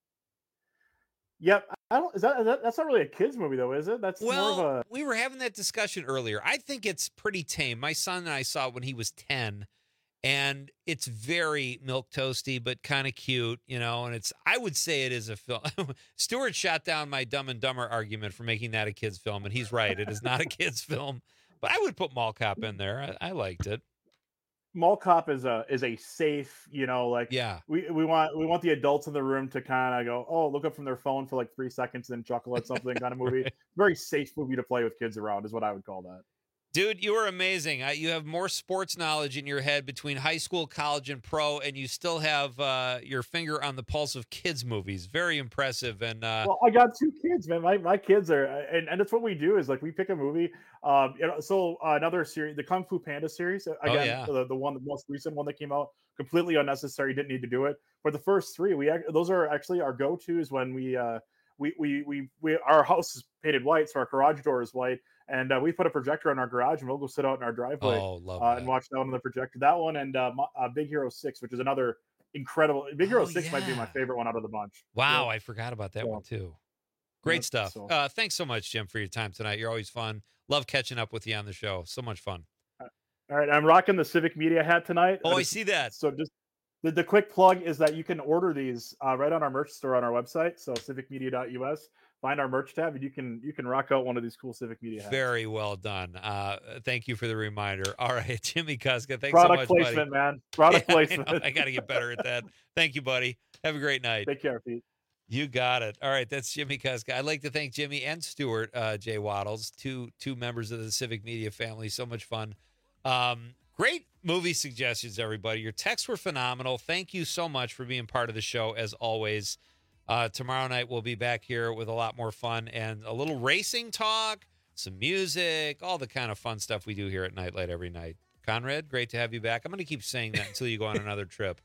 Yep. I don't. Is that, is that that's not really a kids movie though, is it? That's Well, more of a. we were having that discussion earlier. I think it's pretty tame. My son and I saw it when he was ten, and it's very milk toasty, but kind of cute, you know. And it's, I would say it is a film. Stuart shot down my Dumb and Dumber argument for making that a kids film, and he's right. It is not a kids film, but I would put Mall Cop in there. I, I liked it. Mall Cop is a is a safe, you know, like Yeah. we we want we want the adults in the room to kind of go, oh, look up from their phone for like three seconds and then chuckle at something kind of movie. Right. Very safe movie to play with kids around is what I would call that. Dude, you are amazing. I, you have more sports knowledge in your head between high school, college, and pro, and you still have uh, your finger on the pulse of kids' movies. Very impressive. And uh, Well, I got two kids, man. My my kids are, and, and that's what we do is like we pick a movie. Um, you know, so uh, another series, the Kung Fu Panda series, uh, again, yeah. the, the one, the most recent one that came out, completely unnecessary. Didn't need to do it. But the first three, we ac- those are actually our go tos when we uh we we we we our house is painted white, so our garage door is white. And uh, we put a projector in our garage, and we'll go sit out in our driveway Oh, love uh, that. and watch that one on the projector. That one and uh, Mo- uh, Big Hero Six, which is another incredible. Big Hero Oh, Six might be my yeah. favorite one out of the bunch. wow, Yeah. I forgot about that Yeah. one too. Great Yep, stuff. so- Uh, thanks so much, Jim, for your time tonight. You're always fun. Love catching up with you on the show. So much fun. All right, I'm rocking the Civic Media hat tonight. Oh, Uh, I just- see that. So just the, the quick plug is that you can order these uh, right on our merch store on our website. So civic media dot U S. Find our merch tab, and you can you can rock out one of these cool Civic Media hats. Very well done. Uh, thank you for the reminder. All right, Jimmy Kuska, thanks Product so much, placement, buddy. man. Product Yeah, placement. I, know. I got to get better at that. Thank you, buddy. Have a great night. Take care, Pete. You got it. All right, that's Jimmy Kuska. I'd like to thank Jimmy and Stuart uh, J. Waddles, two two members of the Civic Media family. So much fun. Um, great movie suggestions, everybody. Your texts were phenomenal. Thank you so much for being part of the show, as always. Uh, tomorrow night, we'll be back here with a lot more fun and a little racing talk, some music, all the kind of fun stuff we do here at Nightlight every night. Conrad, great to have you back. I'm going to keep saying that until you go on another trip.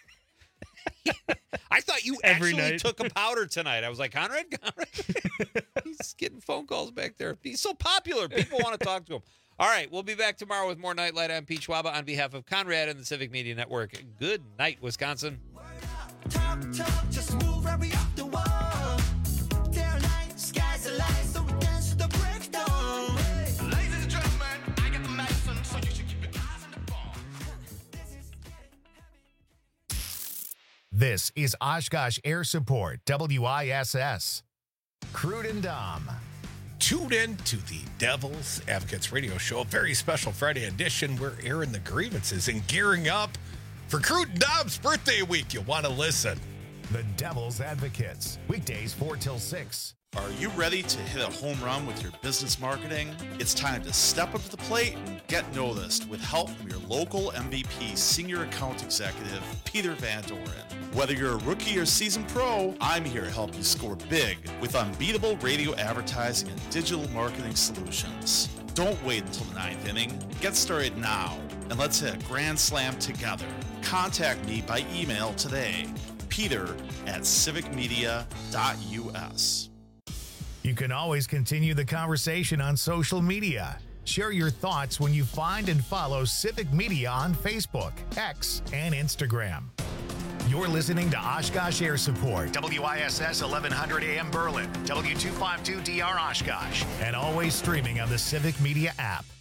I thought you Every actually night. took a powder tonight. I was like, Conrad, Conrad. He's getting phone calls back there. He's so popular. People want to talk to him. All right, we'll be back tomorrow with more Nightlight. I'm Pete Schwaba on behalf of Conrad and the Civic Media Network. Good night, Wisconsin. Talk, talk, just move right up the wall. They're light, skies are light, so we dance to the breakdown. Ladies and gentlemen, I got the medicine, so you should keep your eyes on the ball. This is Oshkosh Air Support, W I S S. Crude and Dom. Tune in to the Devil's Advocates Radio Show, a very special Friday edition. We're airing the grievances and gearing up for Crude and Dom's birthday week. You'll want to listen. The Devil's Advocates, weekdays four till six. Are you ready to hit a home run with your business marketing? It's time to step up to the plate and get noticed with help from your local M V P Senior Account Executive, Peter Van Doren. Whether you're a rookie or seasoned pro, I'm here to help you score big with unbeatable radio advertising and digital marketing solutions. Don't wait until the ninth inning. Get started now, and let's hit a grand slam together. Contact me by email today, peter at civic media dot u s. You can always continue the conversation on social media. Share your thoughts when you find and follow Civic Media on Facebook, X, and Instagram. You're listening to Oshkosh Air Support, W I S S eleven hundred A M Berlin, W two fifty-two D R Oshkosh, and always streaming on the Civic Media app.